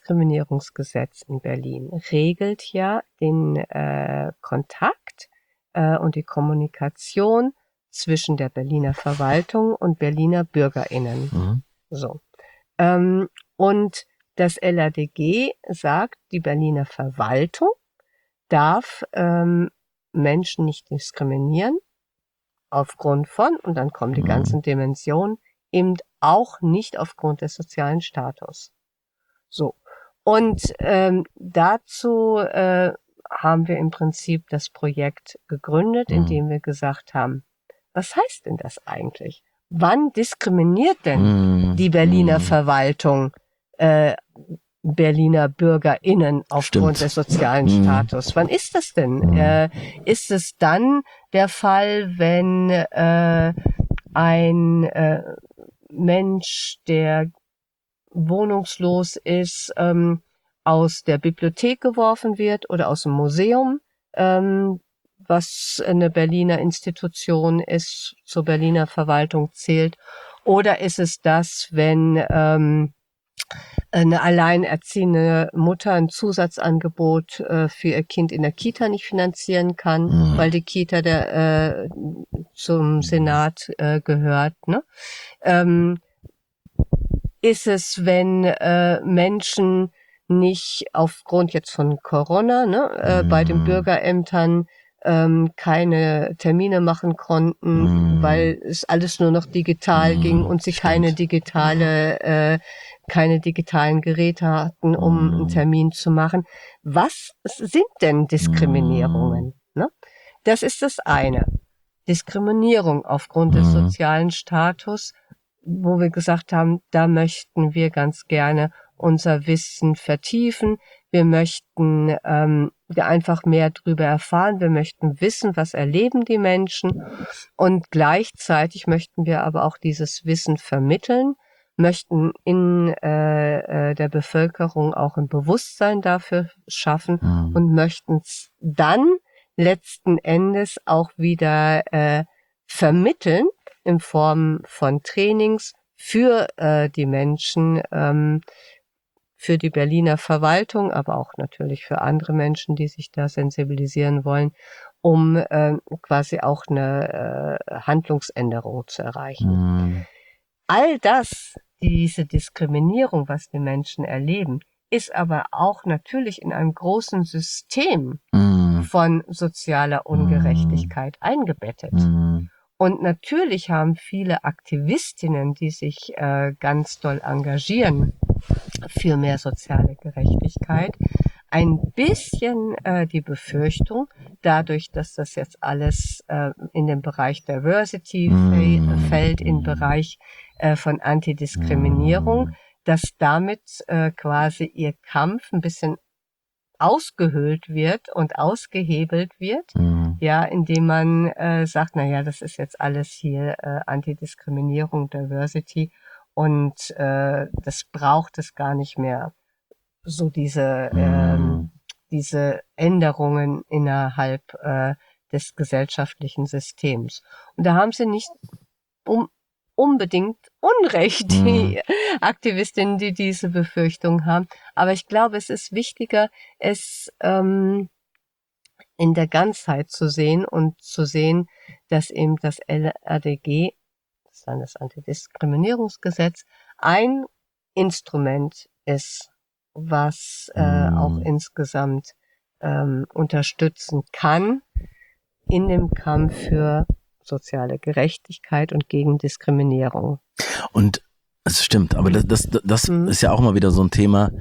Landesantidiskriminierungsgesetz in Berlin regelt ja den äh, Kontakt äh, und die Kommunikation zwischen der Berliner Verwaltung und Berliner BürgerInnen. Mhm. So. Ähm, und das L A D G sagt, die Berliner Verwaltung darf ähm, Menschen nicht diskriminieren aufgrund von, und dann kommen die Mhm. ganzen Dimensionen, eben auch nicht aufgrund des sozialen Status. So. Und ähm, dazu äh, haben wir im Prinzip das Projekt gegründet, Mhm. indem wir gesagt haben, was heißt denn das eigentlich? Wann diskriminiert denn Mhm. die Berliner Mhm. Verwaltung äh, Berliner BürgerInnen aufgrund Stimmt. des sozialen Mhm. Status? Wann ist das denn? Mhm. Äh, ist es dann der Fall, wenn äh, ein äh, Mensch, der wohnungslos ist, ähm, aus der Bibliothek geworfen wird oder aus dem Museum, ähm, was eine Berliner Institution ist, zur Berliner Verwaltung zählt? Oder ist es das, wenn ähm, eine alleinerziehende Mutter ein Zusatzangebot äh, für ihr Kind in der Kita nicht finanzieren kann, Mhm. weil die Kita der, äh, zum Senat äh, gehört, ne? Ähm, ist es, wenn äh, Menschen nicht aufgrund jetzt von Corona, ne, äh, bei den Mhm. Bürgerämtern ähm, keine Termine machen konnten, Mhm. weil es alles nur noch digital Mhm. ging und sie Stimmt. keine digitale, äh, keine digitalen Geräte hatten, um Mhm. einen Termin zu machen. Was sind denn Diskriminierungen? Ne? Das ist das eine. Diskriminierung aufgrund des Mhm. sozialen Status, wo wir gesagt haben, da möchten wir ganz gerne unser Wissen vertiefen. Wir möchten ähm, einfach mehr darüber erfahren. Wir möchten wissen, was erleben die Menschen. Und gleichzeitig möchten wir aber auch dieses Wissen vermitteln, möchten in äh, äh, der Bevölkerung auch ein Bewusstsein dafür schaffen Mhm. und möchten es dann letzten Endes auch wieder äh, vermitteln in Form von Trainings für äh, die Menschen, ähm, für die Berliner Verwaltung, aber auch natürlich für andere Menschen, die sich da sensibilisieren wollen, um äh, quasi auch eine äh, Handlungsänderung zu erreichen. Mhm. All das, diese Diskriminierung, was die Menschen erleben, ist aber auch natürlich in einem großen System Mhm. von sozialer Ungerechtigkeit eingebettet. Mhm. Und natürlich haben viele Aktivistinnen, die sich äh, ganz doll engagieren für mehr soziale Gerechtigkeit, ein bisschen äh, die Befürchtung, dadurch, dass das jetzt alles äh, in den Bereich Diversity Mhm. fällt, im Bereich äh, von Antidiskriminierung, Mhm. dass damit äh, quasi ihr Kampf ein bisschen ausgehöhlt wird und ausgehebelt wird, Mhm. ja, indem man äh, sagt, na ja, das ist jetzt alles hier äh, Antidiskriminierung, Diversity und äh, das braucht es gar nicht mehr, so diese ähm, Mhm. diese Änderungen innerhalb äh, des gesellschaftlichen Systems. Und da haben sie nicht um unbedingt Unrecht, die Aktivistinnen, die diese Befürchtung haben. Aber ich glaube, es ist wichtiger, es ähm, in der Ganzheit zu sehen und zu sehen, dass eben das L A D G, das Landesantidiskriminierungsgesetz, ein Instrument ist, was äh, auch Mhm. insgesamt ähm, unterstützen kann in dem Kampf für soziale Gerechtigkeit und gegen Diskriminierung. Und es stimmt, aber das, das, das Mhm. ist ja auch mal wieder so ein Thema,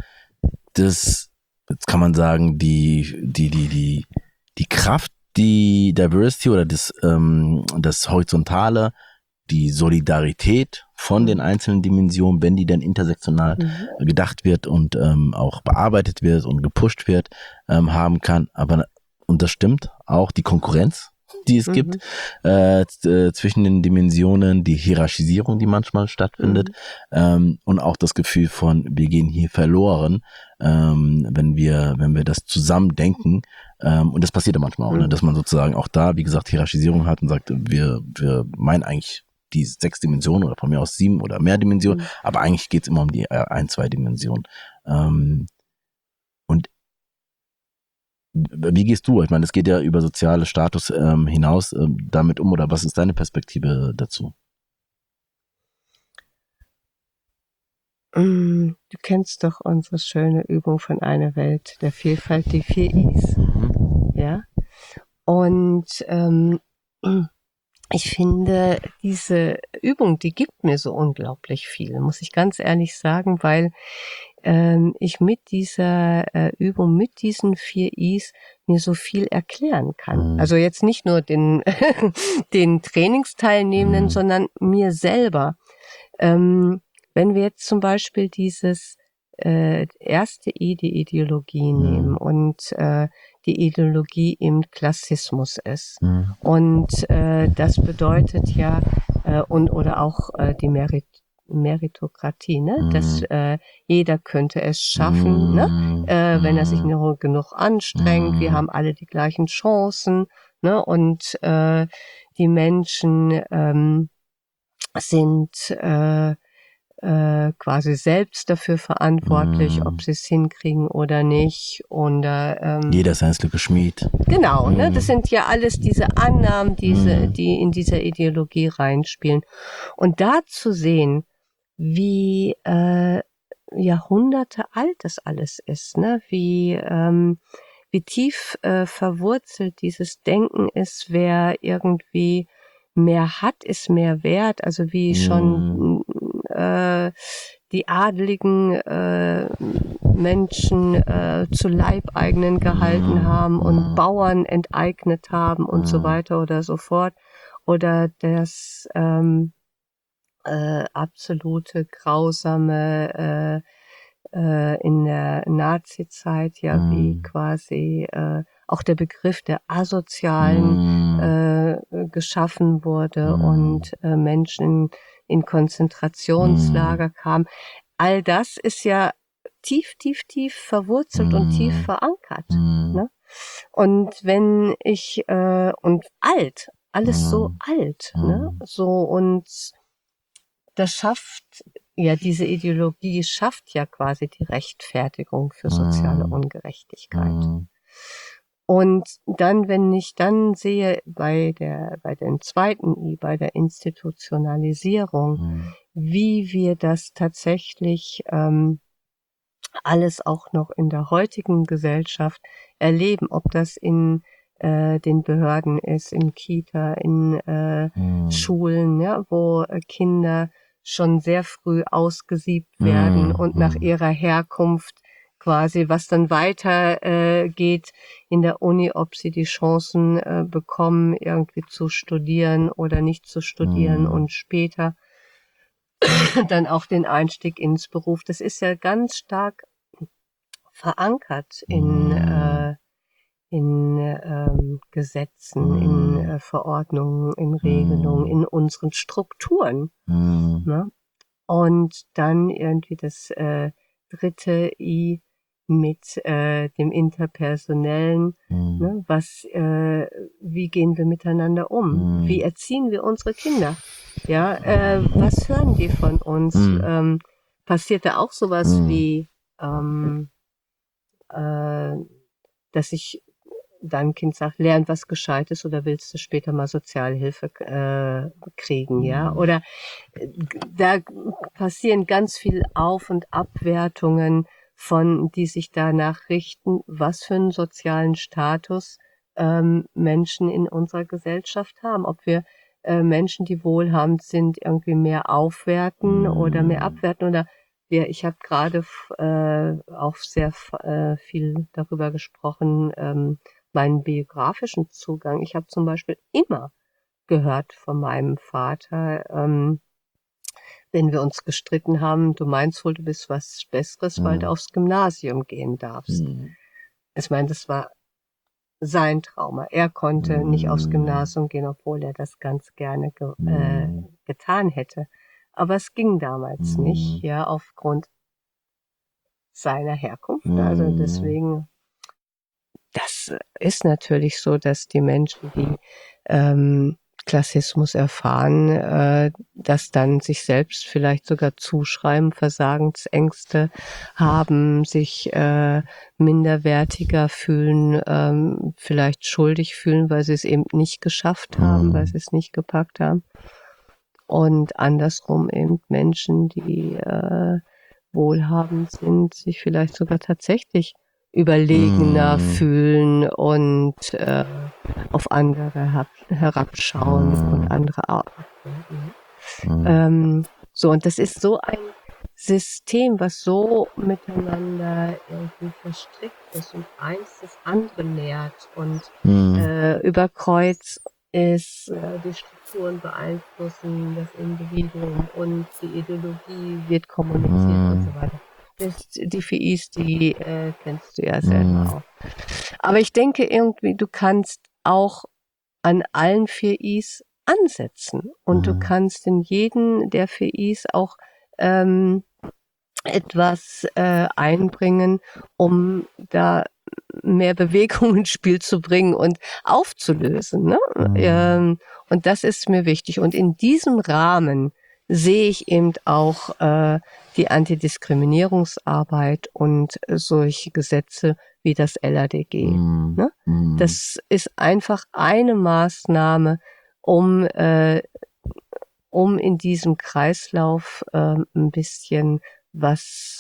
das, jetzt kann man sagen, die, die, die, die, die Kraft, die Diversity oder das, ähm, das Horizontale, die Solidarität von Mhm. den einzelnen Dimensionen, wenn die dann intersektional Mhm. gedacht wird und ähm, auch bearbeitet wird und gepusht wird, ähm, haben kann. Aber, und das stimmt, auch die Konkurrenz, die es Mhm. gibt äh, z- äh, zwischen den Dimensionen, die Hierarchisierung, die manchmal stattfindet, Mhm. ähm, und auch das Gefühl von, wir gehen hier verloren, ähm, wenn wir, wenn wir das zusammen denken. Ähm, und das passiert ja manchmal auch, ne, Mhm. dass man sozusagen auch da, wie gesagt, Hierarchisierung hat und sagt, wir, wir meinen eigentlich die sechs Dimensionen oder von mir aus sieben oder mehr Dimensionen, Mhm. aber eigentlich geht's immer um die äh, ein, zwei Dimensionen. Ähm, und wie gehst du, ich meine, es geht ja über soziale Status ähm, hinaus ähm, damit um, oder was ist deine Perspektive dazu? Mm, Du kennst doch unsere schöne Übung von einer Welt der Vielfalt, die vier Is, Mhm. ja? Und ähm, ich finde, diese Übung, die gibt mir so unglaublich viel, muss ich ganz ehrlich sagen, weil ähm, ich mit dieser äh, Übung, mit diesen vier Is mir so viel erklären kann. Mhm. Also jetzt nicht nur den, den Trainingsteilnehmenden, Mhm. sondern mir selber. Ähm, wenn wir jetzt zum Beispiel dieses äh, erste I, die Ideologie Mhm. nehmen und äh, die Ideologie im Klassismus ist. Mhm. Und äh, das bedeutet ja, äh, und oder auch äh, die Merit Meritokratie, ne? Mhm. Dass äh, jeder könnte es schaffen, ne? Mhm. Äh, wenn er sich Mhm. nur genug anstrengt. Wir Mhm. haben alle die gleichen Chancen, ne? Und äh, die Menschen ähm, sind äh, äh, quasi selbst dafür verantwortlich, Mhm. ob sie es hinkriegen oder nicht. Und äh, ähm, Jeder ist ein Glücke Schmied. Genau, Mhm. ne? Das sind ja alles diese Annahmen, diese, Mhm. die in dieser Ideologie reinspielen. Und da zu sehen, wie äh, Jahrhunderte alt das alles ist, ne? Wie ähm, wie tief äh, verwurzelt dieses Denken ist, wer irgendwie mehr hat, ist mehr wert. Also wie Mhm. schon äh, die adligen äh, Menschen äh, zu Leibeigenen gehalten Mhm. haben und Mhm. Bauern enteignet haben und so Mhm. weiter oder so fort. Oder das ähm, äh, absolute grausame äh, äh, in der Nazi-Zeit, ja, Mhm. wie quasi äh, auch der Begriff der Asozialen Mhm. äh, geschaffen wurde Mhm. und äh, Menschen in Konzentrationslager Mhm. kamen. All das ist ja tief, tief, tief verwurzelt und tief Mhm. verankert. Mhm. Ne? Und wenn ich äh, und alt, alles so Mhm. alt, Mhm. ne? So und das schafft ja diese Ideologie schafft ja quasi die Rechtfertigung für soziale Mhm. Ungerechtigkeit. Mhm. Und dann, wenn ich dann sehe bei der bei dem zweiten I, bei der Institutionalisierung, Mhm. wie wir das tatsächlich ähm, alles auch noch in der heutigen Gesellschaft erleben, ob das in äh, den Behörden ist, in Kita, in äh, Mhm. Schulen, ja, wo äh, Kinder schon sehr früh ausgesiebt werden Mhm. und nach Mhm. ihrer Herkunft quasi, was dann weiter äh, geht in der Uni, ob sie die Chancen äh, bekommen, irgendwie zu studieren oder nicht zu studieren Mhm. und später dann auch den Einstieg ins Beruf. Das ist ja ganz stark verankert in, Mhm. äh, in ähm, Gesetzen, in Mhm. äh, Verordnungen, in Regelungen, Mhm. in unseren Strukturen. Mhm. Ne? Und dann irgendwie das äh, dritte I mit äh, dem Interpersonellen. Mhm. Ne? Was, äh, wie gehen wir miteinander um? Mhm. Wie erziehen wir unsere Kinder? Ja, äh, was hören die von uns? Mhm. Ähm, passiert da auch sowas Mhm. wie ähm, äh, dass ich deinem Kind sage, lern was Gescheites oder willst du später mal Sozialhilfe äh, kriegen, ja? Oder äh, da passieren ganz viel Auf- und Abwertungen von, die sich danach richten, was für einen sozialen Status ähm, Menschen in unserer Gesellschaft haben. Ob wir äh, Menschen, die wohlhabend sind, irgendwie mehr aufwerten oder mehr abwerten oder wir, ich habe gerade äh, auch sehr äh, viel darüber gesprochen, ähm, meinen biografischen Zugang. Ich habe zum Beispiel immer gehört von meinem Vater, ähm, wenn wir uns gestritten haben, du meinst wohl, du bist was Besseres, weil du Mhm. aufs Gymnasium gehen darfst. Mhm. Ich meine, das war sein Trauma. Er konnte nicht aufs Gymnasium gehen, obwohl er das ganz gerne ge äh, Mhm. getan hätte. Aber es ging damals nicht, Mhm. ja, aufgrund seiner Herkunft. Also Mhm. deswegen, das ist natürlich so, dass die Menschen, die ähm, Klassismus erfahren, äh, das dann sich selbst vielleicht sogar zuschreiben, Versagensängste haben, sich äh, minderwertiger fühlen, ähm, vielleicht schuldig fühlen, weil sie es eben nicht geschafft haben, Mhm. weil sie es nicht gepackt haben. Und andersrum eben Menschen, die äh, wohlhabend sind, sich vielleicht sogar tatsächlich überlegener Mm. fühlen und äh, auf andere herab, herabschauen Mm. und andere auch. Mm. Ähm, so, und das ist so ein System, was so miteinander irgendwie verstrickt ist und eins das andere nährt und Mm. äh, über Kreuz ist, äh, die Strukturen beeinflussen das Individuum und die Ideologie wird kommuniziert Mm. und so weiter. Das, die V Is, die äh, kennst du ja Mm. selber auch. Aber ich denke irgendwie, du kannst auch an allen vier Is ansetzen und du Mm. kannst in jeden der vier Is auch ähm, etwas äh, einbringen, um da mehr Bewegung ins Spiel zu bringen und aufzulösen. Ne? Mm. Ähm, und das ist mir wichtig. Und in diesem Rahmen sehe ich eben auch äh, die Antidiskriminierungsarbeit und solche Gesetze wie das L A D G. Mm. Ne? Mm. Das ist einfach eine Maßnahme, um, äh, um in diesem Kreislauf äh, ein bisschen was.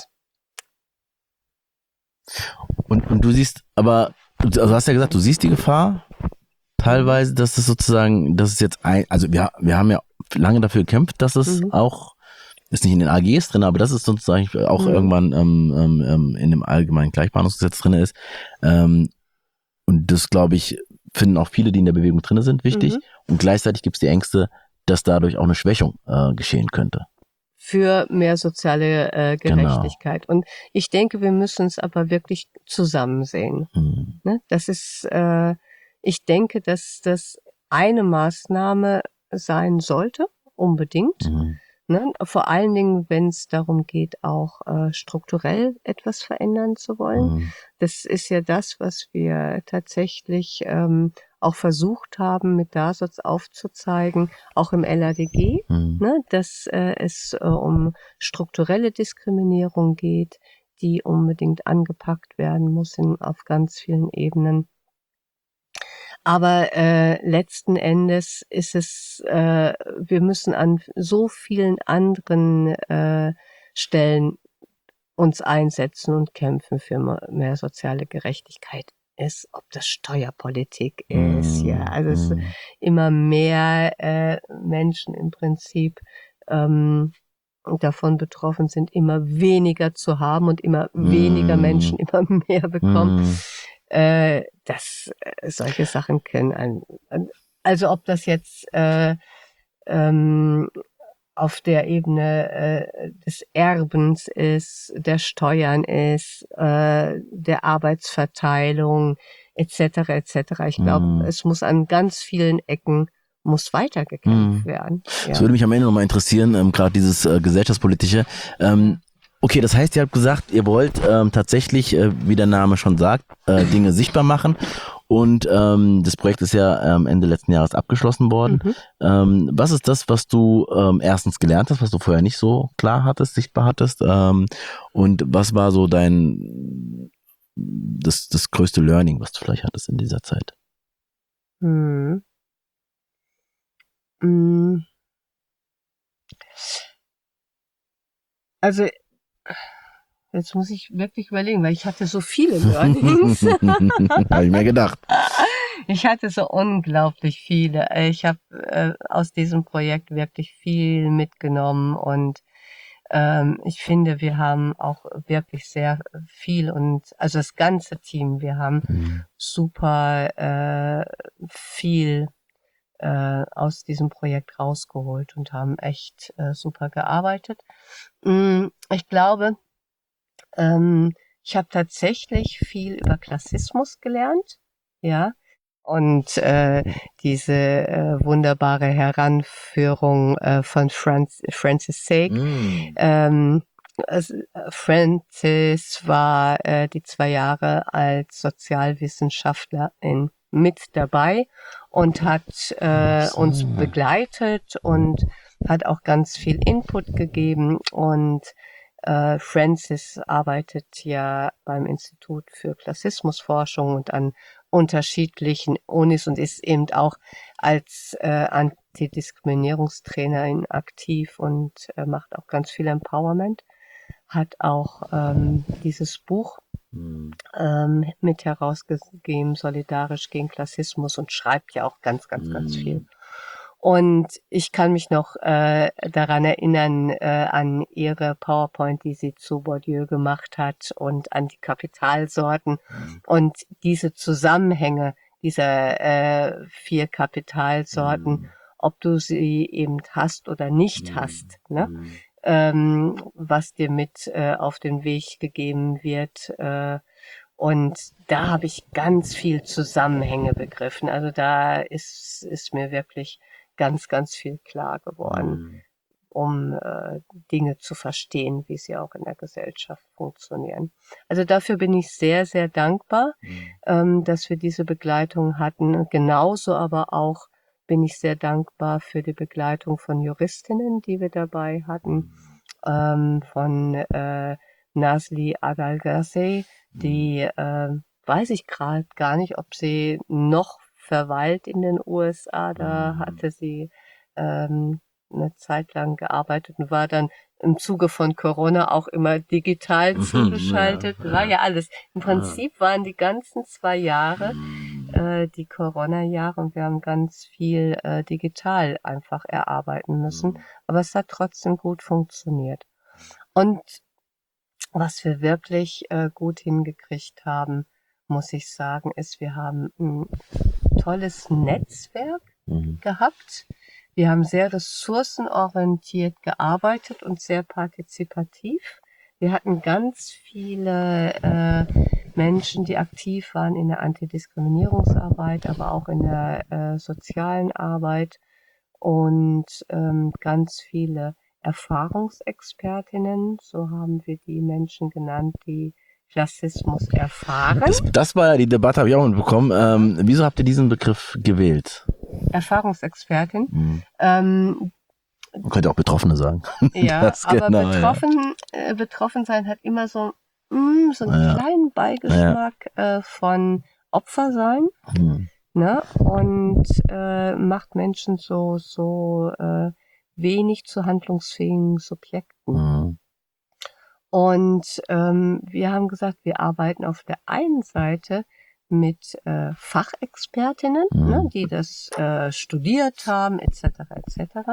Und, und du siehst, aber du also hast ja gesagt, du siehst die Gefahr teilweise, dass es sozusagen, dass es jetzt ein, also wir, wir haben ja lange dafür gekämpft, dass es Mhm. auch, ist nicht in den A Gs drin, aber das ist sozusagen auch Mhm. irgendwann ähm, ähm, in dem allgemeinen Gleichbehandlungsgesetz drin ist. Ähm, und das, glaube ich, finden auch viele, die in der Bewegung drin sind, wichtig. Mhm. Und gleichzeitig gibt es die Ängste, dass dadurch auch eine Schwächung äh, geschehen könnte. Für mehr soziale äh, Genau. Gerechtigkeit. Und ich denke, wir müssen es aber wirklich zusammen sehen. Hm. Ne? Das ist, äh, ich denke, dass das eine Maßnahme sein sollte, unbedingt. Mhm. Ne? Vor allen Dingen, wenn es darum geht, auch äh, strukturell etwas verändern zu wollen. Mhm. Das ist ja das, was wir tatsächlich ähm, auch versucht haben, mit DASOZ aufzuzeigen, auch im L A D G, Mhm. ne? dass äh, es äh, um strukturelle Diskriminierung geht, die unbedingt angepackt werden muss in, auf ganz vielen Ebenen. Aber äh, letzten Endes ist es, äh, wir müssen an so vielen anderen äh, Stellen uns einsetzen und kämpfen für mehr soziale Gerechtigkeit ist, ob das Steuerpolitik ist, ja, also es Mhm. immer mehr äh, Menschen im Prinzip ähm, davon betroffen sind, immer weniger zu haben und immer weniger Mhm. Menschen immer mehr bekommen. Mhm. Äh, das, äh, solche Sachen können ein, ein- also ob das jetzt äh, ähm, auf der Ebene äh, des Erbens ist, der Steuern ist, äh, der Arbeitsverteilung et cetera et cetera. Ich glaube, Mhm. es muss an ganz vielen Ecken muss weitergekämpft Mhm. werden. Das Ja. würde mich am Ende nochmal interessieren, ähm, gerade dieses äh, gesellschaftspolitische. Ähm, okay, das heißt, ihr habt gesagt, ihr wollt ähm, tatsächlich, äh, wie der Name schon sagt, äh, Dinge sichtbar machen. Und ähm, das Projekt ist ja ähm, Ende letzten Jahres abgeschlossen worden. Mhm. Ähm, was ist das, was du ähm, erstens gelernt hast, was du vorher nicht so klar hattest, sichtbar hattest? Ähm, und was war so dein das, das größte Learning, was du vielleicht hattest in dieser Zeit? Hm. Mm. Also, jetzt muss ich wirklich überlegen, weil ich hatte so viele Learnings. Habe ich mir gedacht. Ich hatte so unglaublich viele. Ich habe äh, aus diesem Projekt wirklich viel mitgenommen und ähm, ich finde, wir haben auch wirklich sehr viel und also das ganze Team, wir haben Mhm. super äh, viel äh, aus diesem Projekt rausgeholt und haben echt äh, super gearbeitet. Mm, Ich glaube, ähm, ich habe tatsächlich viel über Klassismus gelernt, ja, und äh, diese äh, wunderbare Heranführung äh, von Franz, Francis Sake. Mhm. Ähm, es, Francis war äh, die zwei Jahre als Sozialwissenschaftler in mit dabei und hat äh, uns begleitet und hat auch ganz viel Input gegeben. Und äh, Francis arbeitet ja beim Institut für Klassismusforschung und an unterschiedlichen Unis und ist eben auch als äh, Antidiskriminierungstrainerin aktiv und äh, macht auch ganz viel Empowerment. Hat auch ähm, dieses Buch ähm, mit herausgegeben, Solidarisch gegen Klassismus, und schreibt ja auch ganz, ganz, ganz viel. Und ich kann mich noch äh, daran erinnern, äh, an ihre PowerPoint, die sie zu Bourdieu gemacht hat und an die Kapitalsorten mhm. und diese Zusammenhänge dieser äh, vier Kapitalsorten, mhm. ob du sie eben hast oder nicht mhm. hast, ne? Mhm. Ähm, was dir mit äh, auf den Weg gegeben wird. Äh, und da habe ich ganz viel Zusammenhänge begriffen. Also da ist, ist mir wirklich ganz, ganz viel klar geworden, mhm. um äh, Dinge zu verstehen, wie sie auch in der Gesellschaft funktionieren. Also dafür bin ich sehr, sehr dankbar, mhm. ähm, dass wir diese Begleitung hatten. Genauso aber auch bin ich sehr dankbar für die Begleitung von Juristinnen, die wir dabei hatten, ähm, von äh, Nazli Aghalghasey, die äh, weiß ich gerade gar nicht, ob sie noch verweilt in den U S A. Da hatte sie ähm, eine Zeit lang gearbeitet und war dann im Zuge von Corona auch immer digital zugeschaltet. Ja, war ja alles. Im Prinzip ja. waren die ganzen zwei Jahre äh, die Corona-Jahre und wir haben ganz viel äh, digital einfach erarbeiten müssen. Aber es hat trotzdem gut funktioniert. Und was wir wirklich äh, gut hingekriegt haben, muss ich sagen, ist, wir haben ein tolles Netzwerk mhm. gehabt. Wir haben sehr ressourcenorientiert gearbeitet und sehr partizipativ. Wir hatten ganz viele äh, Menschen, die aktiv waren in der Antidiskriminierungsarbeit, aber auch in der äh, sozialen Arbeit und ähm, ganz viele Erfahrungsexpertinnen, so haben wir die Menschen genannt, die Klassismus erfahren. Das, das war ja die Debatte, habe ich auch mitbekommen. Ähm, wieso habt ihr diesen Begriff gewählt? Erfahrungsexpertin. Mhm. Ähm, Man könnte auch Betroffene sagen. Ja, das aber genau, betroffen, ja. äh, betroffen sein hat immer so, mh, so einen ja. kleinen Beigeschmack ja. äh, von Opfer sein. Mhm. Ne? Und äh, macht Menschen so, so äh, wenig zu handlungsfähigen Subjekten. Mhm. Und ähm, wir haben gesagt, wir arbeiten auf der einen Seite mit äh, Fachexpertinnen, mhm. ne, die das äh, studiert haben, et cetera et cetera.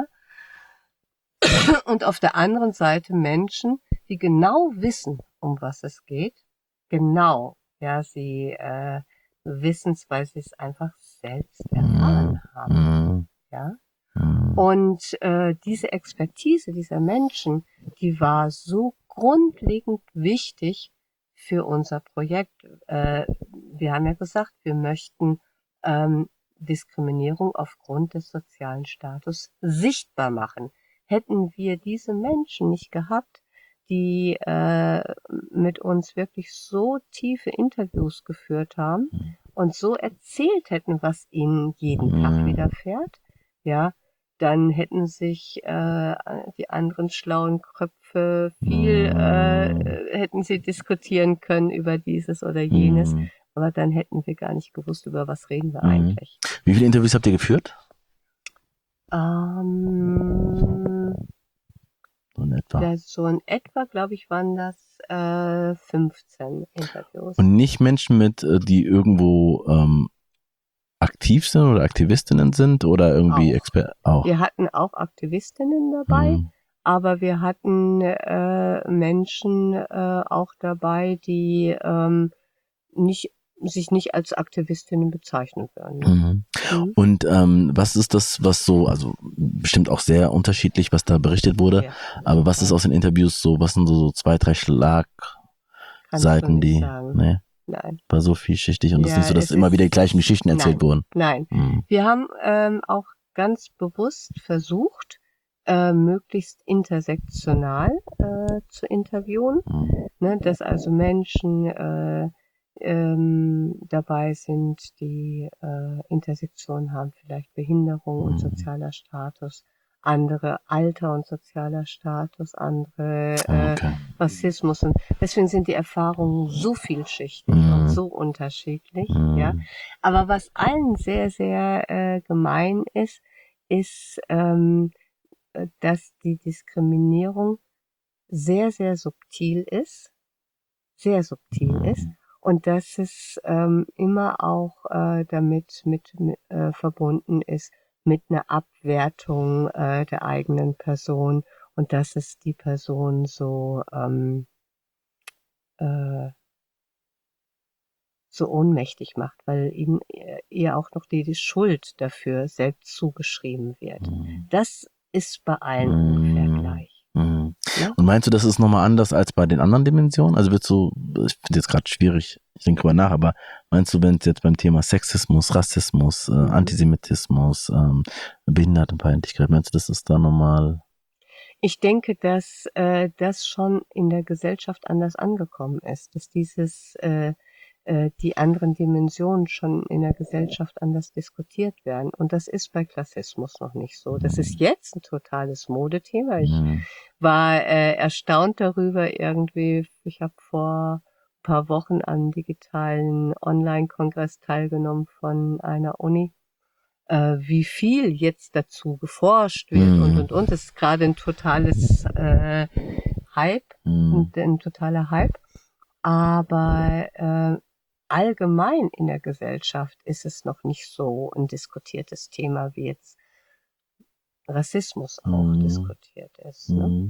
Und auf der anderen Seite Menschen, die genau wissen, um was es geht. Genau, ja, sie äh, wissen es, weil sie es einfach selbst erfahren mhm. haben. Ja. Und äh, diese Expertise dieser Menschen, die war so grundlegend wichtig für unser Projekt. Äh, wir haben ja gesagt, wir möchten ähm, Diskriminierung aufgrund des sozialen Status sichtbar machen. Hätten wir diese Menschen nicht gehabt, die äh, mit uns wirklich so tiefe Interviews geführt haben und so erzählt hätten, was ihnen jeden Tag widerfährt, ja, dann hätten sich äh, die anderen schlauen Köpfe viel, äh, hätten sie diskutieren können über dieses oder jenes, mhm. aber dann hätten wir gar nicht gewusst, über was reden wir mhm. eigentlich. Wie viele Interviews habt ihr geführt? Ähm, so in etwa, ja, so in etwa, glaube ich, waren das äh, fünfzehn Interviews. Und nicht Menschen mit, die irgendwo ähm, aktiv sind oder Aktivistinnen sind oder irgendwie Experten auch? Wir hatten auch Aktivistinnen dabei, mhm. aber wir hatten äh, Menschen äh, auch dabei, die ähm, nicht, sich nicht als Aktivistinnen bezeichnen würden. Mhm. Mhm. Und ähm, was ist das, was so, also bestimmt auch sehr unterschiedlich, was da berichtet wurde, ja. aber was ist aus den Interviews so, was sind so, so zwei, drei Schlagseiten, die, nee? Nein. War so vielschichtig und es ja, ist nicht so, dass immer wieder die gleichen Geschichten erzählt nein, wurden. Nein, mhm. wir haben ähm, auch ganz bewusst versucht, äh, möglichst intersektional äh, zu interviewen, mhm. ne, dass also Menschen, äh, ähm, dabei sind, die äh, Intersektion haben, vielleicht Behinderung und sozialer Status, andere Alter und sozialer Status, andere äh, Okay. Rassismus. Und deswegen sind die Erfahrungen so vielschichtig Mhm. und so unterschiedlich. Mhm. Ja. Aber was allen sehr, sehr äh, gemein ist, ist, ähm, dass die Diskriminierung sehr, sehr subtil ist, sehr subtil Mhm. ist und dass es ähm, immer auch äh, damit mit, mit äh, verbunden ist mit einer Abwertung äh, der eigenen Person und dass es die Person so ähm, äh, so ohnmächtig macht, weil ihnen äh, ihr auch noch die, die Schuld dafür selbst zugeschrieben wird. Mhm. Das ist bei allen ungefähr Mhm. gleich. Mhm. Ne? Und meinst du, das ist nochmal anders als bei den anderen Dimensionen? Also willst du, ich finde jetzt gerade schwierig, ich denke drüber nach, aber meinst du, wenn es jetzt beim Thema Sexismus, Rassismus, äh, Mhm. Antisemitismus, ähm, Behindertenfeindlichkeit, meinst du, das ist da nochmal? Ich denke, dass äh, das schon in der Gesellschaft anders angekommen ist, dass dieses äh, äh, die anderen Dimensionen schon in der Gesellschaft anders diskutiert werden. Und das ist bei Klassismus noch nicht so. Das ist jetzt ein totales Modethema. Ich Mhm. war äh, erstaunt darüber irgendwie. Ich habe vor ein paar Wochen an einem digitalen Online-Kongress teilgenommen von einer Uni, äh, wie viel jetzt dazu geforscht wird Mhm. und und und. Das ist gerade ein totales äh, Hype, Mhm. ein, ein totaler Hype. Aber äh, allgemein in der Gesellschaft ist es noch nicht so ein diskutiertes Thema, wie jetzt Rassismus auch Mhm. diskutiert ist. Ne? Mhm.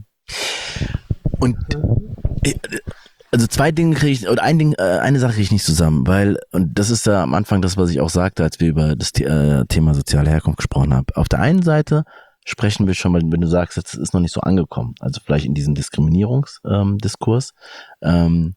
Und Mhm. also zwei Dinge kriege ich, oder ein Ding, äh, eine Sache kriege ich nicht zusammen, weil, und das ist ja am Anfang das, was ich auch sagte, als wir über das äh, Thema soziale Herkunft gesprochen haben. Auf der einen Seite sprechen wir schon mal, wenn du sagst, das ist noch nicht so angekommen, also vielleicht in diesem Diskriminierungsdiskurs. Ähm,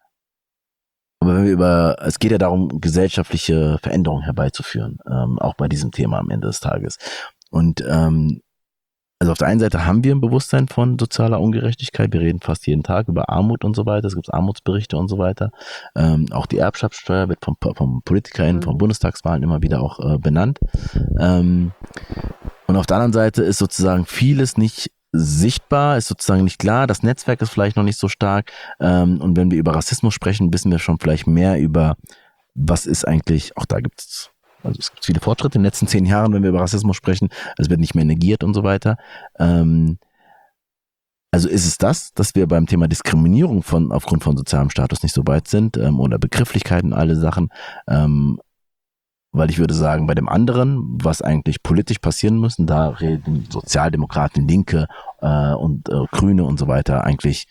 aber wenn wir über, es geht ja darum, gesellschaftliche Veränderungen herbeizuführen, ähm, auch bei diesem Thema am Ende des Tages. Und ähm, also auf der einen Seite haben wir ein Bewusstsein von sozialer Ungerechtigkeit. Wir reden fast jeden Tag über Armut und so weiter. Es gibt Armutsberichte und so weiter. Ähm, auch die Erbschaftssteuer wird vom, vom PolitikerInnen, von Bundestagswahlen immer wieder auch äh, benannt. Ähm, und auf der anderen Seite ist sozusagen vieles nicht sichtbar, ist sozusagen nicht klar. Das Netzwerk ist vielleicht noch nicht so stark. Ähm, und wenn wir über Rassismus sprechen, wissen wir schon vielleicht mehr über, was ist eigentlich, auch da gibt es Also es gibt viele Fortschritte in den letzten zehn Jahren, wenn wir über Rassismus sprechen. Es wird nicht mehr negiert und so weiter. Ähm, also ist es das, dass wir beim Thema Diskriminierung von aufgrund von sozialem Status nicht so weit sind ähm, oder Begrifflichkeiten, alle Sachen. Ähm, weil ich würde sagen, bei dem anderen, was eigentlich politisch passieren müssen, da reden Sozialdemokraten, Linke äh, und äh, Grüne und so weiter eigentlich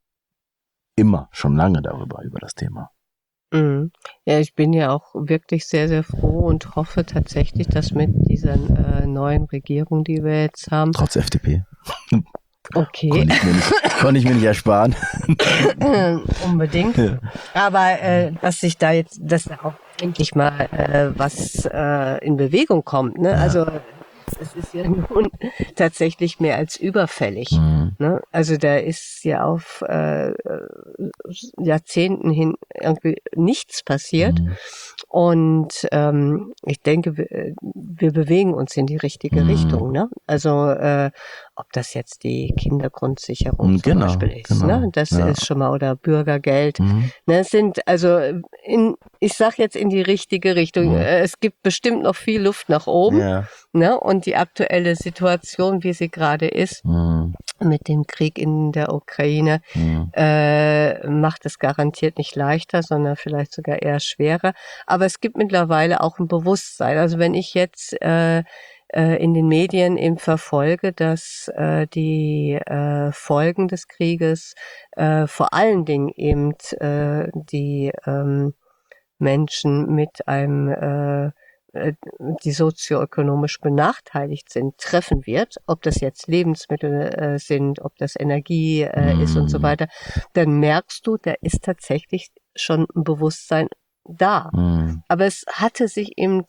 immer schon lange darüber, über das Thema. Mhm. Ja, ich bin ja auch wirklich sehr, sehr froh und hoffe tatsächlich, dass mit dieser äh, neuen Regierung, die wir jetzt haben, Trotz F D P. okay, Konnte ich mir nicht, konnte ich mir nicht ersparen. unbedingt, Ja. aber äh, dass sich da jetzt, dass da auch endlich mal äh, was äh, in Bewegung kommt, ne? Ja. Also es ist ja nun tatsächlich mehr als überfällig. Mhm. Ne? Also da ist ja auf äh, Jahrzehnten hin irgendwie nichts passiert. Mhm. Und ähm, ich denke, wir, wir bewegen uns in die richtige Mhm. Richtung. Ne? Also äh, ob das jetzt die Kindergrundsicherung Mhm, zum genau, Beispiel ist, genau, ne? Das ja. ist schon mal, oder Bürgergeld. Mhm. Ne, es sind also in, ich sag jetzt in die richtige Richtung. Mhm. Es gibt bestimmt noch viel Luft nach oben. Ja. Ne? Und die aktuelle Situation, wie sie gerade ist, Mhm. mit dem Krieg in der Ukraine, Mhm. äh, macht es garantiert nicht leichter, sondern vielleicht sogar eher schwerer. Aber es gibt mittlerweile auch ein Bewusstsein. Also wenn ich jetzt äh, äh, in den Medien eben verfolge, dass äh, die äh, Folgen des Krieges äh, vor allen Dingen eben äh, die ähm, Menschen mit einem äh, die sozioökonomisch benachteiligt sind, treffen wird, ob das jetzt Lebensmittel äh, sind, ob das Energie äh, Mhm. ist und so weiter, dann merkst du, da ist tatsächlich schon ein Bewusstsein da. Mhm. Aber es hatte sich eben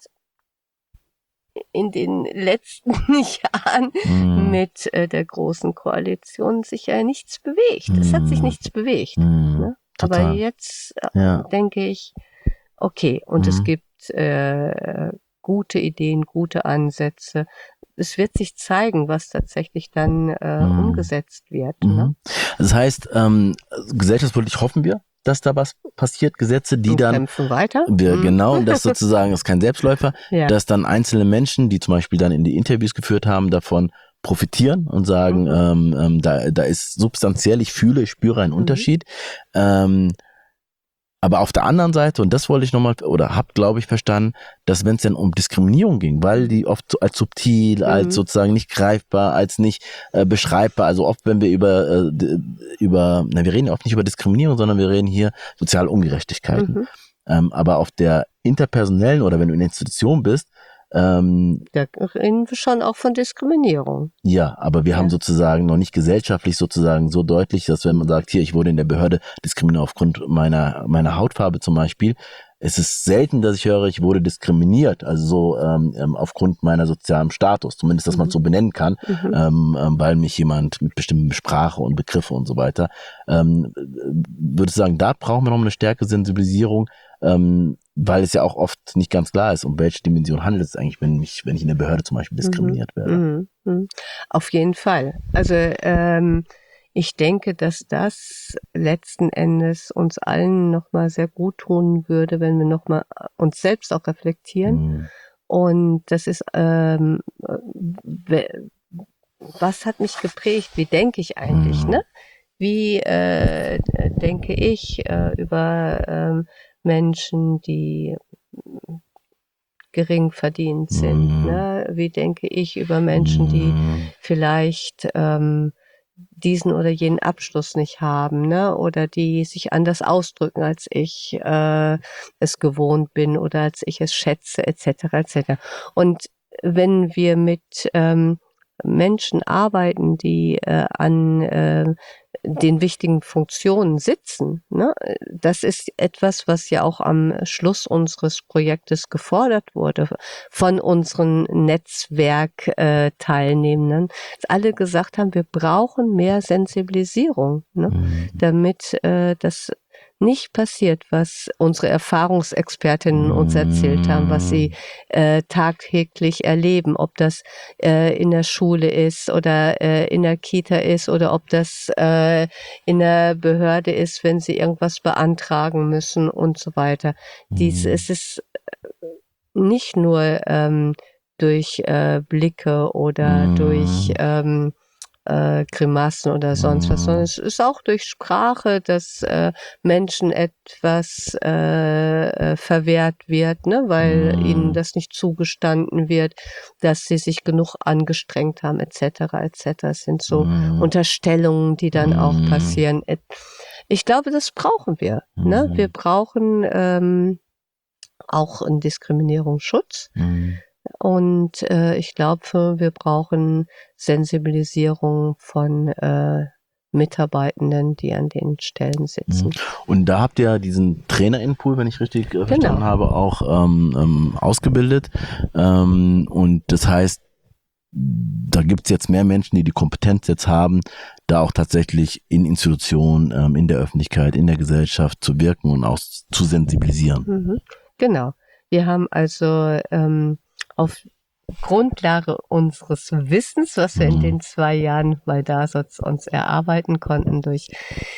in den letzten Jahren Mhm. mit äh, der großen Koalition sicher nichts bewegt. Es hat sich Mhm. nichts bewegt. Mhm. Ne? Aber Total. jetzt äh, Ja. denke ich, okay, und Mhm. es gibt äh, gute Ideen, gute Ansätze. Es wird sich zeigen, was tatsächlich dann äh, Mhm. umgesetzt wird. Mhm. Ne? Das heißt, ähm, gesellschaftspolitisch hoffen wir, dass da was passiert, Gesetze, die Und dann kämpfen weiter. wir, Mhm. genau, das sozusagen ist kein Selbstläufer, Ja. dass dann einzelne Menschen, die zum Beispiel dann in die Interviews geführt haben, davon profitieren und sagen, Mhm. ähm, ähm, da, da ist substanziell, ich fühle, ich spüre einen Mhm. Unterschied. Ähm, aber auf der anderen Seite, und das wollte ich nochmal, oder hab, glaube ich, verstanden, dass wenn es dann um Diskriminierung ging, weil die oft so als subtil, als Mhm. sozusagen nicht greifbar, als nicht äh, beschreibbar, also oft, wenn wir über, äh, d- über, na, wir reden oft nicht über Diskriminierung, sondern wir reden hier soziale Ungerechtigkeiten. Mhm. Ähm, aber auf der interpersonellen oder wenn du in der Institution bist, ähm, Da reden wir schon auch von Diskriminierung. ja, aber wir Ja. haben sozusagen noch nicht gesellschaftlich sozusagen so deutlich, dass wenn man sagt, hier, ich wurde in der Behörde diskriminiert aufgrund meiner meiner Hautfarbe zum Beispiel, es ist selten, dass ich höre, ich wurde diskriminiert, also so ähm, ähm, aufgrund meiner sozialen Status, zumindest, dass man es so benennen kann, Mhm. ähm, ähm, weil mich jemand mit bestimmten Sprache und Begriffe und so weiter, ähm, würde ich sagen, da brauchen wir noch eine stärkere Sensibilisierung, ähm, weil es ja auch oft nicht ganz klar ist, um welche Dimension handelt es eigentlich, wenn mich, wenn ich in der Behörde zum Beispiel diskriminiert werde. Mhm. Mhm. Auf jeden Fall. Also ähm, ich denke, dass das letzten Endes uns allen nochmal sehr gut tun würde, wenn wir nochmal uns selbst auch reflektieren. Mhm. Und das ist, ähm, we- was hat mich geprägt? Wie denke ich eigentlich? Mhm. Ne? Wie äh, denke ich äh, über ähm, Menschen, die gering verdient sind? Mhm. Ne? Wie denke ich über Menschen, die Mhm. vielleicht ähm, diesen oder jenen Abschluss nicht haben, ne? Oder die sich anders ausdrücken, als ich äh, es gewohnt bin oder als ich es schätze, et cetera et cetera. Und wenn wir mit ähm, Menschen arbeiten, die äh, an äh, den wichtigen Funktionen sitzen, ne? Das ist etwas, was ja auch am Schluss unseres Projektes gefordert wurde von unseren Netzwerkteilnehmenden, dass alle gesagt haben, wir brauchen mehr Sensibilisierung, ne? Mhm. Damit äh, das nicht passiert, was unsere Erfahrungsexpertinnen uns erzählt haben, was sie äh, tagtäglich erleben, ob das äh, in der Schule ist oder äh, in der Kita ist oder ob das äh, in der Behörde ist, wenn sie irgendwas beantragen müssen und so weiter. Dies, Mhm. es ist nicht nur ähm, durch äh, Blicke oder Mhm. durch ähm, äh, Grimassen oder sonst was, sondern es ist auch durch Sprache, dass äh, Menschen etwas äh, äh, verwehrt wird, ne, weil Mhm. ihnen das nicht zugestanden wird, dass sie sich genug angestrengt haben, et cetera et cetera. Es sind so Mhm. Unterstellungen, die dann auch Mhm. passieren. Ich glaube, das brauchen wir. Ne? Mhm. Wir brauchen ähm, auch einen Diskriminierungsschutz. Mhm. Und äh, ich glaube, wir brauchen Sensibilisierung von äh, Mitarbeitenden, die an den Stellen sitzen. Und da habt ihr diesen Trainerinnenpool, wenn ich richtig äh, verstanden Genau. habe, auch ähm, ähm, ausgebildet. Ähm, und das heißt, da gibt es jetzt mehr Menschen, die die Kompetenz jetzt haben, da auch tatsächlich in Institutionen, ähm, in der Öffentlichkeit, in der Gesellschaft zu wirken und auch zu sensibilisieren. Mhm. Genau. Wir haben also ähm, auf Grundlage unseres Wissens, was wir in Mhm. den zwei Jahren bei DASOZ uns erarbeiten konnten, durch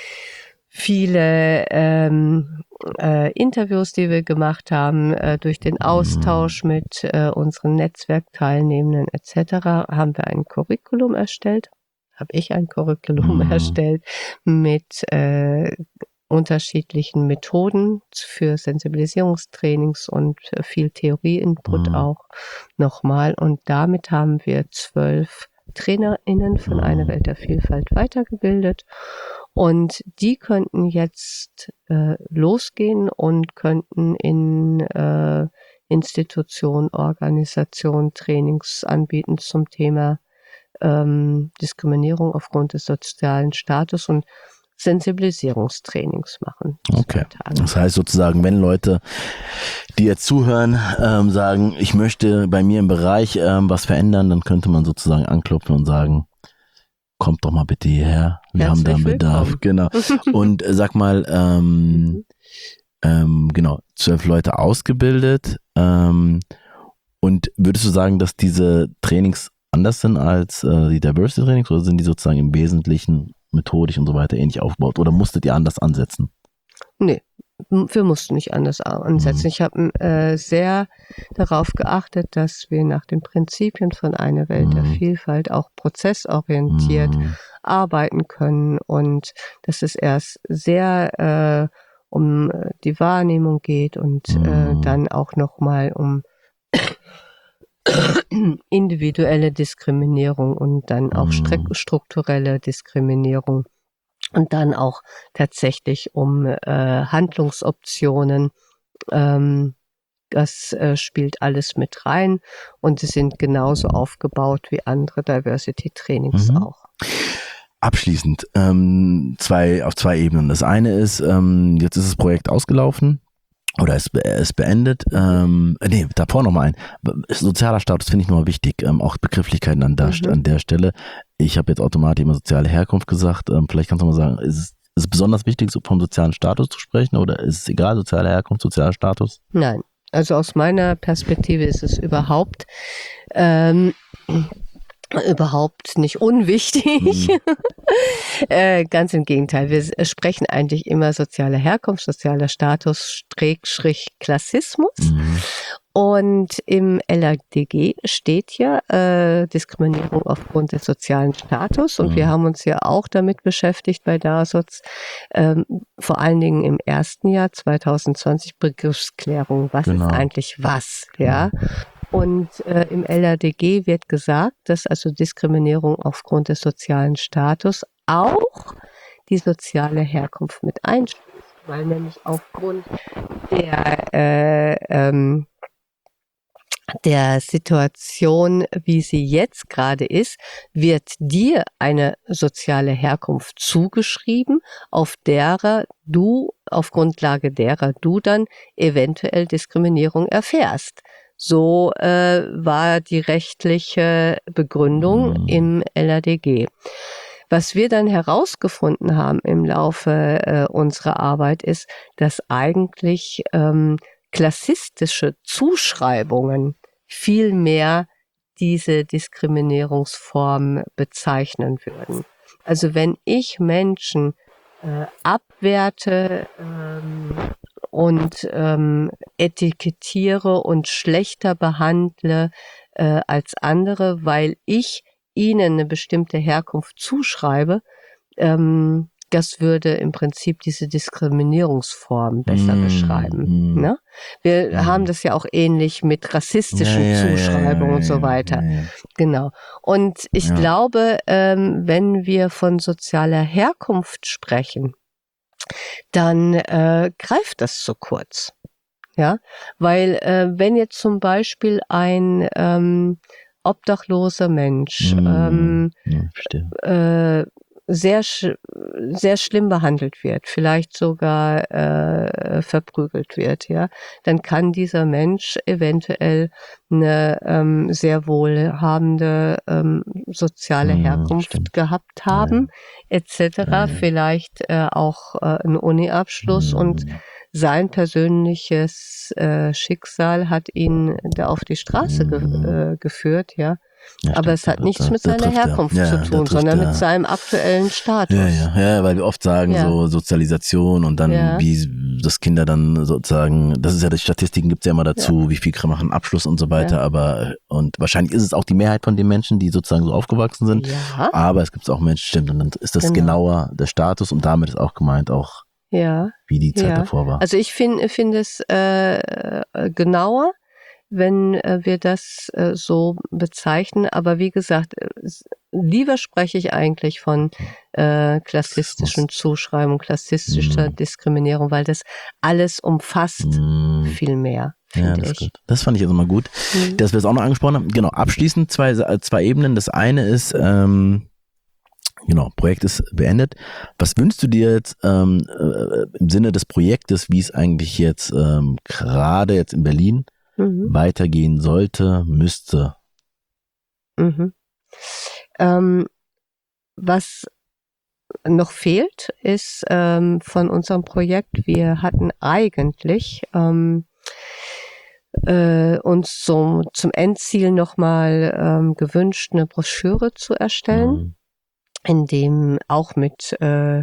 viele ähm, äh, Interviews, die wir gemacht haben, äh, durch den Austausch mit äh, unseren Netzwerkteilnehmenden et cetera, haben wir ein Curriculum erstellt. Habe ich ein Curriculum Mhm. erstellt mit äh, unterschiedlichen Methoden für Sensibilisierungstrainings und viel Theorie-Input Mhm. auch nochmal. Und damit haben wir zwölf TrainerInnen von einer Welt der Vielfalt weitergebildet. Und die könnten jetzt äh, losgehen und könnten in äh, Institutionen, Organisationen Trainings anbieten zum Thema ähm, Diskriminierung aufgrund des sozialen Status und Sensibilisierungstrainings machen. Okay. Zwei Tage. Das heißt sozusagen, wenn Leute, die jetzt zuhören, ähm, sagen, ich möchte bei mir im Bereich ähm, was verändern, dann könnte man sozusagen anklopfen und sagen, kommt doch mal bitte hierher, wir haben da einen Herzlich Bedarf. willkommen. Genau. Und äh, sag mal, ähm, ähm, genau, zwölf Leute ausgebildet. Ähm, und würdest du sagen, dass diese Trainings anders sind als äh, die Diversity Trainings oder sind die sozusagen im Wesentlichen methodisch und so weiter ähnlich aufgebaut oder musstet ihr anders ansetzen? Nee, wir mussten nicht anders ansetzen. Mhm. Ich habe äh, sehr darauf geachtet, dass wir nach den Prinzipien von einer Welt der Mhm. Vielfalt auch prozessorientiert Mhm. arbeiten können und dass es erst sehr äh, um die Wahrnehmung geht und Mhm. äh, dann auch nochmal um individuelle Diskriminierung und dann auch Mhm. strukturelle Diskriminierung. Und dann auch tatsächlich um äh, Handlungsoptionen. Ähm, das äh, spielt alles mit rein und sie sind genauso aufgebaut wie andere Diversity-Trainings Mhm. auch. Abschließend, ähm, zwei, auf zwei Ebenen. Das eine ist, ähm, jetzt ist das Projekt ausgelaufen oder es be- ist beendet. Ähm, nee, davor nochmal ein. Sozialer Status finde ich nochmal wichtig, ähm, auch Begrifflichkeiten an der, Mhm. an der Stelle. Ich habe jetzt automatisch immer soziale Herkunft gesagt. Ähm, vielleicht kannst du mal sagen, ist es, ist es besonders wichtig, so vom sozialen Status zu sprechen oder ist es egal, soziale Herkunft, sozialer Status? Nein, also aus meiner Perspektive ist es überhaupt ähm, überhaupt nicht unwichtig. Mhm. äh, ganz im Gegenteil. Wir s- sprechen eigentlich immer soziale Herkunft, sozialer Status, Schrägstrich Klassismus. Mhm. Und im L A D G steht ja äh, Diskriminierung aufgrund des sozialen Status. Und Mhm. wir haben uns ja auch damit beschäftigt bei DASOZ, ähm, vor allen Dingen im ersten Jahr zwanzig zwanzig Begriffsklärung. Was Genau. ist eigentlich was? Ja. Und äh, im L A D G wird gesagt, dass also Diskriminierung aufgrund des sozialen Status auch die soziale Herkunft mit einschließt, weil nämlich aufgrund der, äh, ähm, der Situation, wie sie jetzt gerade ist, wird dir eine soziale Herkunft zugeschrieben, auf derer du, auf Grundlage derer du dann eventuell Diskriminierung erfährst. So äh, war die rechtliche Begründung Mhm. im L A D G. Was wir dann herausgefunden haben im Laufe äh, unserer Arbeit ist, dass eigentlich ähm, klassistische Zuschreibungen viel mehr diese Diskriminierungsform bezeichnen würden. Also wenn ich Menschen äh, abwerte ähm, und ähm, etikettiere und schlechter behandle äh, als andere, weil ich ihnen eine bestimmte Herkunft zuschreibe, ähm, das würde im Prinzip diese Diskriminierungsform besser Mhm. beschreiben. Mhm. Ne? Wir Mhm. haben das ja auch ähnlich mit rassistischen Ja, ja, ja, Zuschreibungen ja, und so ja, weiter. ja, ja. Genau. Und ich Ja. glaube, ähm, wenn wir von sozialer Herkunft sprechen, dann äh, greift das zu kurz. Ja, weil äh, wenn jetzt zum Beispiel ein ähm, obdachloser Mensch Mhm. ähm, Ja, verstehe. äh, sehr sch sehr schlimm behandelt wird, vielleicht sogar äh, verprügelt wird, ja, dann kann dieser Mensch eventuell eine ähm, sehr wohlhabende ähm, soziale Mhm, Herkunft stimmt. gehabt Ja, ja. haben, et cetera. Ja, ja. Vielleicht äh, auch äh, einen Uni-Abschluss und Mhm. sein persönliches äh, Schicksal hat ihn da auf die Straße ge Mhm. äh, geführt, ja. Ja, Aber stimmt. es hat Da- nichts da- mit da seiner trifft er. Herkunft Ja, zu da tun, trifft sondern mit er. seinem aktuellen Status. Ja, ja, ja, weil wir oft sagen, Ja. so Sozialisation und dann, Ja. wie das Kinder dann sozusagen, das ist ja, die Statistiken gibt's ja immer dazu, wie viel machen Abschluss und so weiter, Ja. aber, und wahrscheinlich ist es auch die Mehrheit von den Menschen, die sozusagen so aufgewachsen sind, Ja, aber es gibt auch Menschen, stimmt, und dann ist das Genau. genauer der Status und damit ist auch gemeint auch, ja. wie die Zeit Ja. davor war. Also ich finde find es äh, äh, genauer, wenn äh, wir das äh, so bezeichnen. Aber wie gesagt, äh, s- lieber spreche ich eigentlich von äh, klassistischen Zuschreibungen, klassistischer Mhm. Diskriminierung, weil das alles umfasst Mhm. viel mehr, Ja, finde das ist ich. gut. Das fand ich jetzt mal gut, Mhm. dass wir es auch noch angesprochen haben. Genau, abschließend zwei, zwei Ebenen. Das eine ist, ähm, genau, Projekt ist beendet. Was wünschst du dir jetzt ähm, äh, im Sinne des Projektes, wie es eigentlich jetzt ähm, gerade jetzt in Berlin Mhm. weitergehen sollte, müsste? Mhm. Ähm, was noch fehlt, ist ähm, von unserem Projekt, wir hatten eigentlich ähm, äh, uns zum, zum Endziel nochmal ähm, gewünscht, eine Broschüre zu erstellen, Mhm. in dem auch mit äh,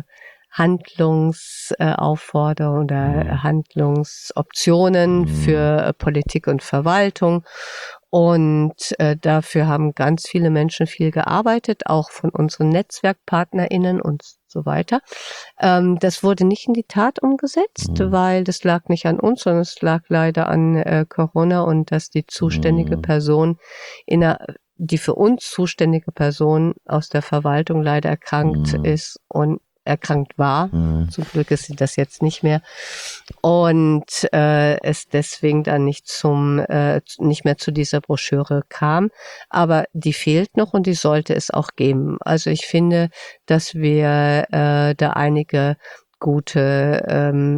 Handlungsaufforderungen oder Mhm. Handlungsoptionen Mhm. für äh, Politik und Verwaltung. Und äh, dafür haben ganz viele Menschen viel gearbeitet, auch von unseren NetzwerkpartnerInnen und so weiter. Ähm, das wurde nicht in die Tat umgesetzt, Mhm. weil das lag nicht an uns, sondern es lag leider an äh, Corona und dass die zuständige Mhm. Person in einer die für uns zuständige Person aus der Verwaltung leider erkrankt Mhm. ist und erkrankt war. Mhm. Zum Glück ist sie das jetzt nicht mehr. Und äh, es deswegen dann nicht zum äh, nicht mehr zu dieser Broschüre kam. Aber die fehlt noch und die sollte es auch geben. Also ich finde, dass wir äh, da einige gute ähm,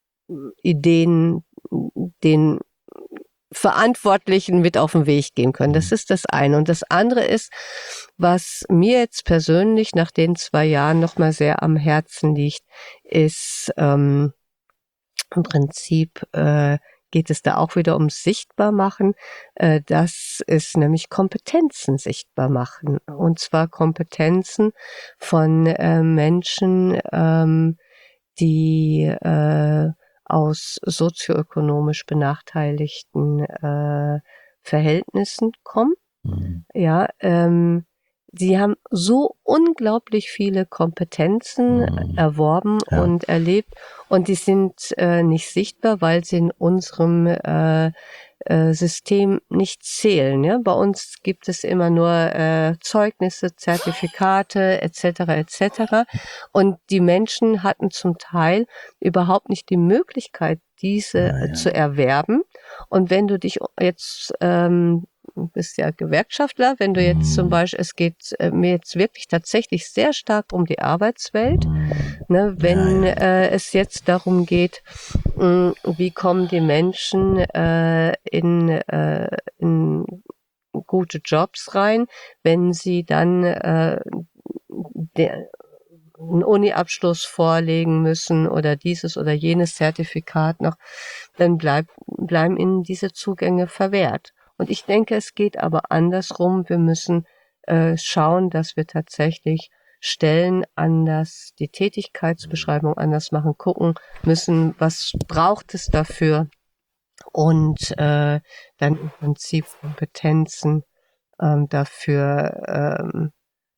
Ideen den Verantwortlichen mit auf den Weg gehen können. Das ist das eine. Und das andere ist, was mir jetzt persönlich nach den zwei Jahren nochmal sehr am Herzen liegt, ist ähm, im Prinzip äh, geht es da auch wieder ums Sichtbarmachen. Äh, das ist nämlich Kompetenzen sichtbar machen. Und zwar Kompetenzen von äh, Menschen, ähm, die äh, aus sozioökonomisch benachteiligten äh, Verhältnissen kommen. Mhm. Ja, ähm, sie haben so unglaublich viele Kompetenzen Mhm. erworben Ja. und erlebt und die sind äh, nicht sichtbar, weil sie in unserem äh, äh, System nicht zählen. Ja? Bei uns gibt es immer nur äh, Zeugnisse, Zertifikate et cetera et cetera. Und die Menschen hatten zum Teil überhaupt nicht die Möglichkeit, diese Ja, ja. zu erwerben. Und wenn du dich jetzt ähm, du bist ja Gewerkschaftler, wenn du jetzt zum Beispiel, es geht äh, mir jetzt wirklich tatsächlich sehr stark um die Arbeitswelt, Mhm. ne, wenn Ja, ja. Äh, es jetzt darum geht, mh, wie kommen die Menschen äh, in, äh, in gute Jobs rein, wenn sie dann äh, der, einen Uni-Abschluss vorlegen müssen oder dieses oder jenes Zertifikat noch, dann bleib, bleiben ihnen diese Zugänge verwehrt. Und ich denke, es geht aber andersrum. Wir müssen äh, schauen, dass wir tatsächlich Stellen anders, die Tätigkeitsbeschreibung anders machen, gucken müssen, was braucht es dafür und äh, dann im Prinzip Kompetenzen ähm, dafür ähm,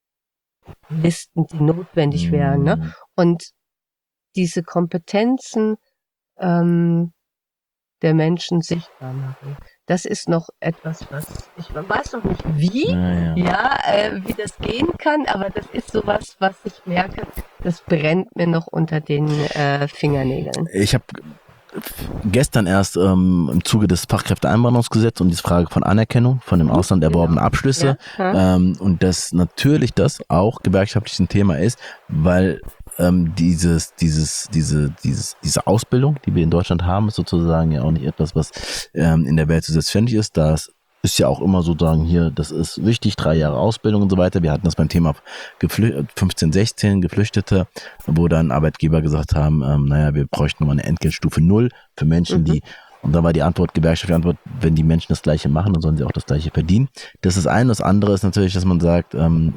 Listen, die notwendig wären. Ne? Mhm. Und diese Kompetenzen ähm, der Menschen sichtbar machen. Das ist noch etwas, was ich weiß noch nicht wie, Ja, ja. ja, äh, wie das gehen kann, aber das ist sowas, was ich merke, das brennt mir noch unter den äh, Fingernägeln. Ich habe gestern erst ähm, im Zuge des Fachkräfteeinwanderungsgesetzes und die Frage von Anerkennung von dem Ausland erworbenen Abschlüsse Ja. ähm, und dass natürlich das auch gewerkschaftlich ein Thema ist, weil ähm, dieses, dieses, diese, dieses, diese Ausbildung, die wir in Deutschland haben, ist sozusagen ja auch nicht etwas, was ähm, in der Welt so selbstverständlich ist. Das ist ja auch immer sozusagen hier, das ist wichtig, drei Jahre Ausbildung und so weiter. Wir hatten das beim Thema Geflü- fünfzehn, sechzehn Geflüchtete, wo dann Arbeitgeber gesagt haben, ähm, naja, wir bräuchten nochmal eine Entgeltstufe null für Menschen, Mhm. die, und da war die Antwort, Gewerkschaft, die Antwort, wenn die Menschen das Gleiche machen, dann sollen sie auch das Gleiche verdienen. Das ist ein. Das andere ist natürlich, dass man sagt, ähm,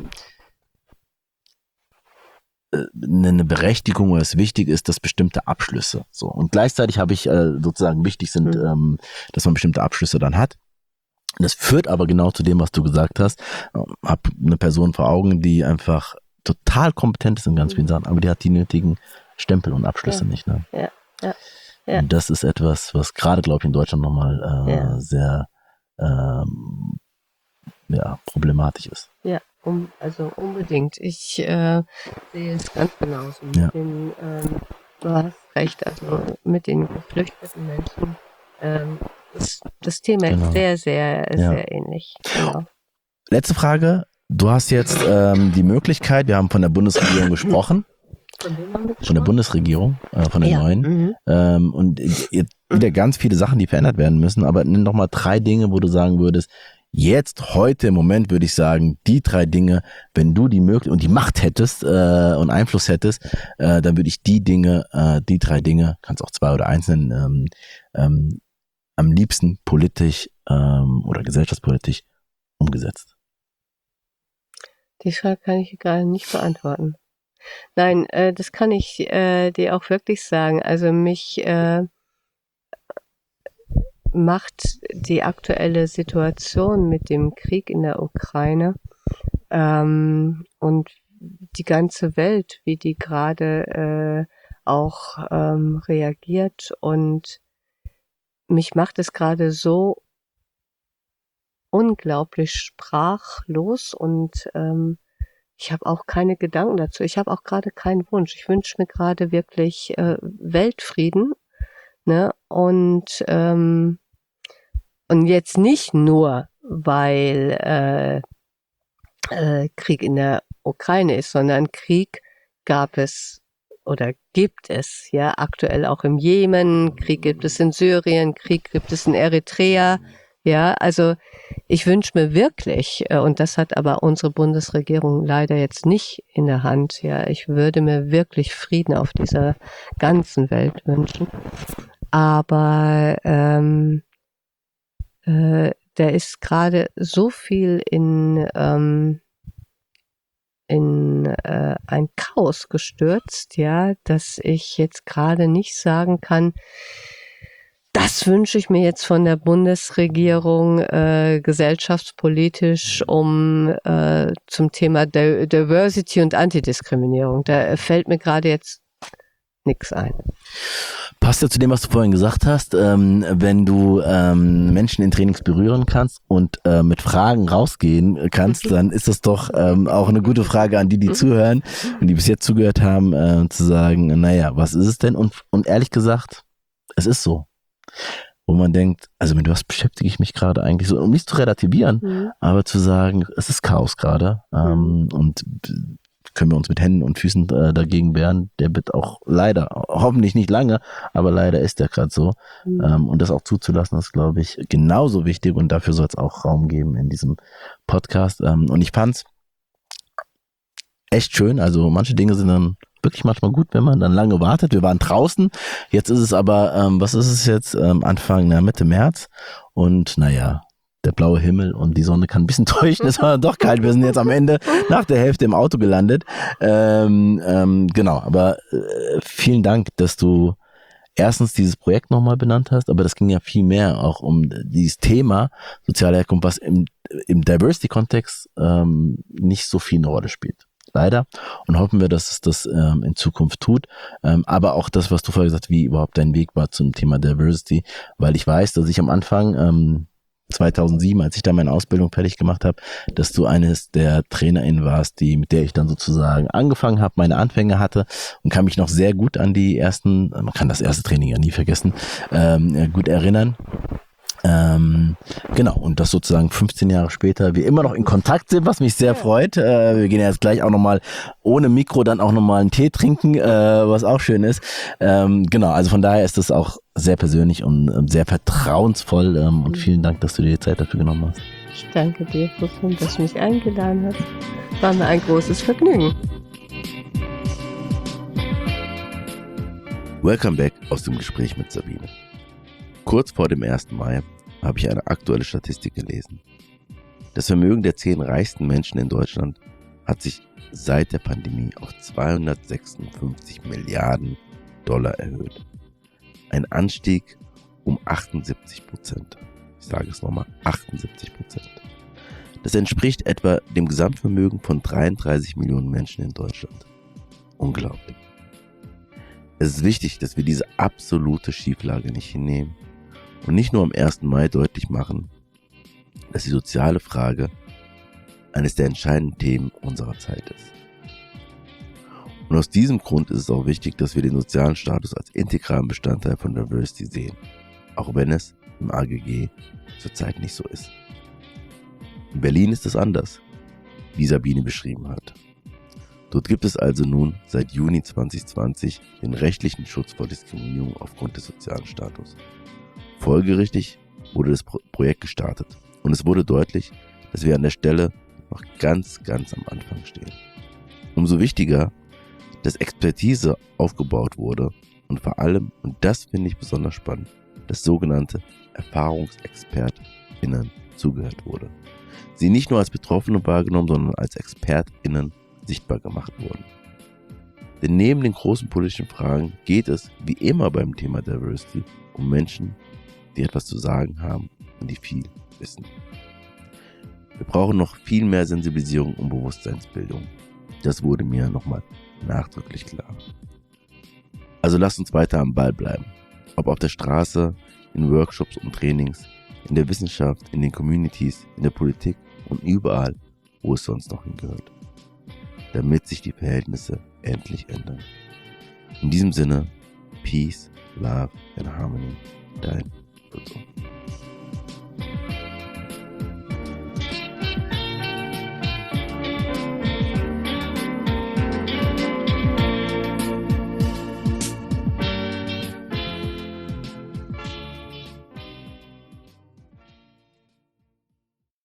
eine Berechtigung oder es wichtig ist, dass bestimmte Abschlüsse so und gleichzeitig habe ich äh, sozusagen wichtig sind, Mhm. ähm, dass man bestimmte Abschlüsse dann hat. Das führt aber genau zu dem, was du gesagt hast. Hab eine Person vor Augen, die einfach total kompetent ist in ganz vielen Sachen, aber die hat die nötigen Stempel und Abschlüsse Ja. nicht. Ne? Ja, ja, ja. Und das ist etwas, was gerade, glaube ich, in Deutschland nochmal äh, Ja. sehr ähm, ja, problematisch ist. Ja, um, also unbedingt. Ich äh, sehe es ganz genauso. Mit Ja. den, ähm, du hast recht, also mit den geflüchteten Menschen ähm, ist das Thema Genau. ist sehr, sehr, Ja. sehr ähnlich. Genau. Letzte Frage. Du hast jetzt ähm, die Möglichkeit, wir haben von der Bundesregierung gesprochen, Von wem haben wir von der gesprochen? Bundesregierung, äh, von der Ja. neuen. Mhm. Ähm, und jetzt wieder ganz viele Sachen, die verändert werden müssen, aber nenn doch mal drei Dinge, wo du sagen würdest, jetzt, heute im Moment würde ich sagen, die drei Dinge, wenn du die Möglichkeit und die Macht hättest äh, und Einfluss hättest, äh, dann würde ich die Dinge, äh, die drei Dinge, kannst auch zwei oder eins nennen, ähm, ähm, am liebsten politisch ähm, oder gesellschaftspolitisch umgesetzt. Die Frage kann ich gerade nicht beantworten. Nein, äh, das kann ich äh, dir auch wirklich sagen. Also mich äh, macht die aktuelle Situation mit dem Krieg in der Ukraine ähm, und die ganze Welt, wie die gerade äh, auch ähm, reagiert, und mich macht es gerade so unglaublich sprachlos, und ähm, ich habe auch keine Gedanken dazu. Ich habe auch gerade keinen Wunsch. Ich wünsche mir gerade wirklich äh, Weltfrieden, ne? Und ähm, und jetzt nicht nur, weil äh, äh, Krieg in der Ukraine ist, sondern Krieg gab es oder gibt es ja aktuell auch im Jemen, Krieg gibt es in Syrien, Krieg gibt es in Eritrea. Ja, also ich wünsche mir wirklich, äh, und das hat aber unsere Bundesregierung leider jetzt nicht in der Hand, ja, ich würde mir wirklich Frieden auf dieser ganzen Welt wünschen. Aber ähm, äh, da ist gerade so viel in, ähm, in äh, ein Chaos gestürzt, ja, dass ich jetzt gerade nicht sagen kann, das wünsche ich mir jetzt von der Bundesregierung äh, gesellschaftspolitisch um äh, zum Thema Di- Diversity und Antidiskriminierung. Da fällt mir gerade jetzt nichts ein. Passt ja zu dem, was du vorhin gesagt hast, ähm, wenn du ähm, Menschen in Trainings berühren kannst und äh, mit Fragen rausgehen kannst, dann ist das doch ähm, auch eine gute Frage an die, die zuhören und die bis jetzt zugehört haben, äh, zu sagen, naja, was ist es denn? Und, und ehrlich gesagt, es ist so. Wo man denkt, also mit was beschäftige ich mich gerade eigentlich so, um nicht zu relativieren, Mhm. aber zu sagen, es ist Chaos gerade ähm, und können wir uns mit Händen und Füßen äh, dagegen wehren. Der wird auch leider, hoffentlich nicht lange, aber leider ist der gerade so. Mhm. Ähm, und das auch zuzulassen, ist, glaube ich, genauso wichtig, und dafür soll es auch Raum geben in diesem Podcast. Ähm, und ich fand's echt schön. Also manche Dinge sind dann wirklich manchmal gut, wenn man dann lange wartet. Wir waren draußen. Jetzt ist es aber, ähm, was ist es jetzt? Ähm, Anfang, na, Mitte März. Und naja, der blaue Himmel und die Sonne kann ein bisschen täuschen. Es war doch kalt. Wir sind jetzt am Ende nach der Hälfte im Auto gelandet. Ähm, ähm, genau, aber äh, vielen Dank, dass du erstens dieses Projekt nochmal benannt hast, aber das ging ja viel mehr auch um dieses Thema soziale Herkunft, was im, im Diversity-Kontext ähm, nicht so viel eine Rolle spielt. Leider. Und hoffen wir, dass es das ähm, in Zukunft tut. Ähm, aber auch das, was du vorher gesagt hast, wie überhaupt dein Weg war zum Thema Diversity, weil ich weiß, dass ich am Anfang ähm, zweitausendsieben, als ich da meine Ausbildung fertig gemacht habe, dass du eines der TrainerInnen warst, die, mit der ich dann sozusagen angefangen habe, meine Anfänge hatte, und kann mich noch sehr gut an die ersten, man kann das erste Training ja nie vergessen, ähm, gut erinnern. Ähm, genau, und das sozusagen fünfzehn Jahre später wir immer noch in Kontakt sind, was mich sehr freut. Äh, wir gehen ja jetzt gleich auch nochmal ohne Mikro dann auch nochmal einen Tee trinken, äh, was auch schön ist. Ähm, genau, also von daher ist das auch sehr persönlich und ähm, sehr vertrauensvoll, ähm, und vielen Dank, dass du dir die Zeit dafür genommen hast. Ich danke dir, Fuchs, dass du mich eingeladen hast. War mir ein großes Vergnügen. Welcome back aus dem Gespräch mit Sabine. Kurz vor dem ersten Mai habe ich eine aktuelle Statistik gelesen. Das Vermögen der zehn reichsten Menschen in Deutschland hat sich seit der Pandemie auf zweihundertsechsundfünfzig Milliarden Dollar erhöht. Ein Anstieg um achtundsiebzig Prozent. Ich sage es nochmal, achtundsiebzig Prozent. Das entspricht etwa dem Gesamtvermögen von dreiunddreißig Millionen Menschen in Deutschland. Unglaublich. Es ist wichtig, dass wir diese absolute Schieflage nicht hinnehmen und nicht nur am ersten Mai deutlich machen, dass die soziale Frage eines der entscheidenden Themen unserer Zeit ist. Und aus diesem Grund ist es auch wichtig, dass wir den sozialen Status als integralen Bestandteil von Diversity sehen, auch wenn es im A G G zurzeit nicht so ist. In Berlin ist es anders, wie Sabine beschrieben hat. Dort gibt es also nun seit Juni zwanzig zwanzig den rechtlichen Schutz vor Diskriminierung aufgrund des sozialen Status. Folgerichtig wurde das Pro- Projekt gestartet Und es wurde deutlich, dass wir an der Stelle noch ganz, ganz am Anfang stehen. Umso wichtiger, dass Expertise aufgebaut wurde und vor allem, und das finde ich besonders spannend, dass sogenannte ErfahrungsexpertInnen zugehört wurde. Sie nicht nur als Betroffene wahrgenommen, sondern als ExpertInnen sichtbar gemacht wurden. Denn neben den großen politischen Fragen geht es, wie immer beim Thema Diversity, um Menschen, die etwas zu sagen haben und die viel wissen. Wir brauchen noch viel mehr Sensibilisierung und Bewusstseinsbildung. Das wurde mir nochmal nachdrücklich klar. Also lasst uns weiter am Ball bleiben. Ob auf der Straße, in Workshops und Trainings, in der Wissenschaft, in den Communities, in der Politik und überall, wo es sonst noch hingehört. Damit sich die Verhältnisse endlich ändern. In diesem Sinne, Peace, Love and Harmony, dein Lutzo.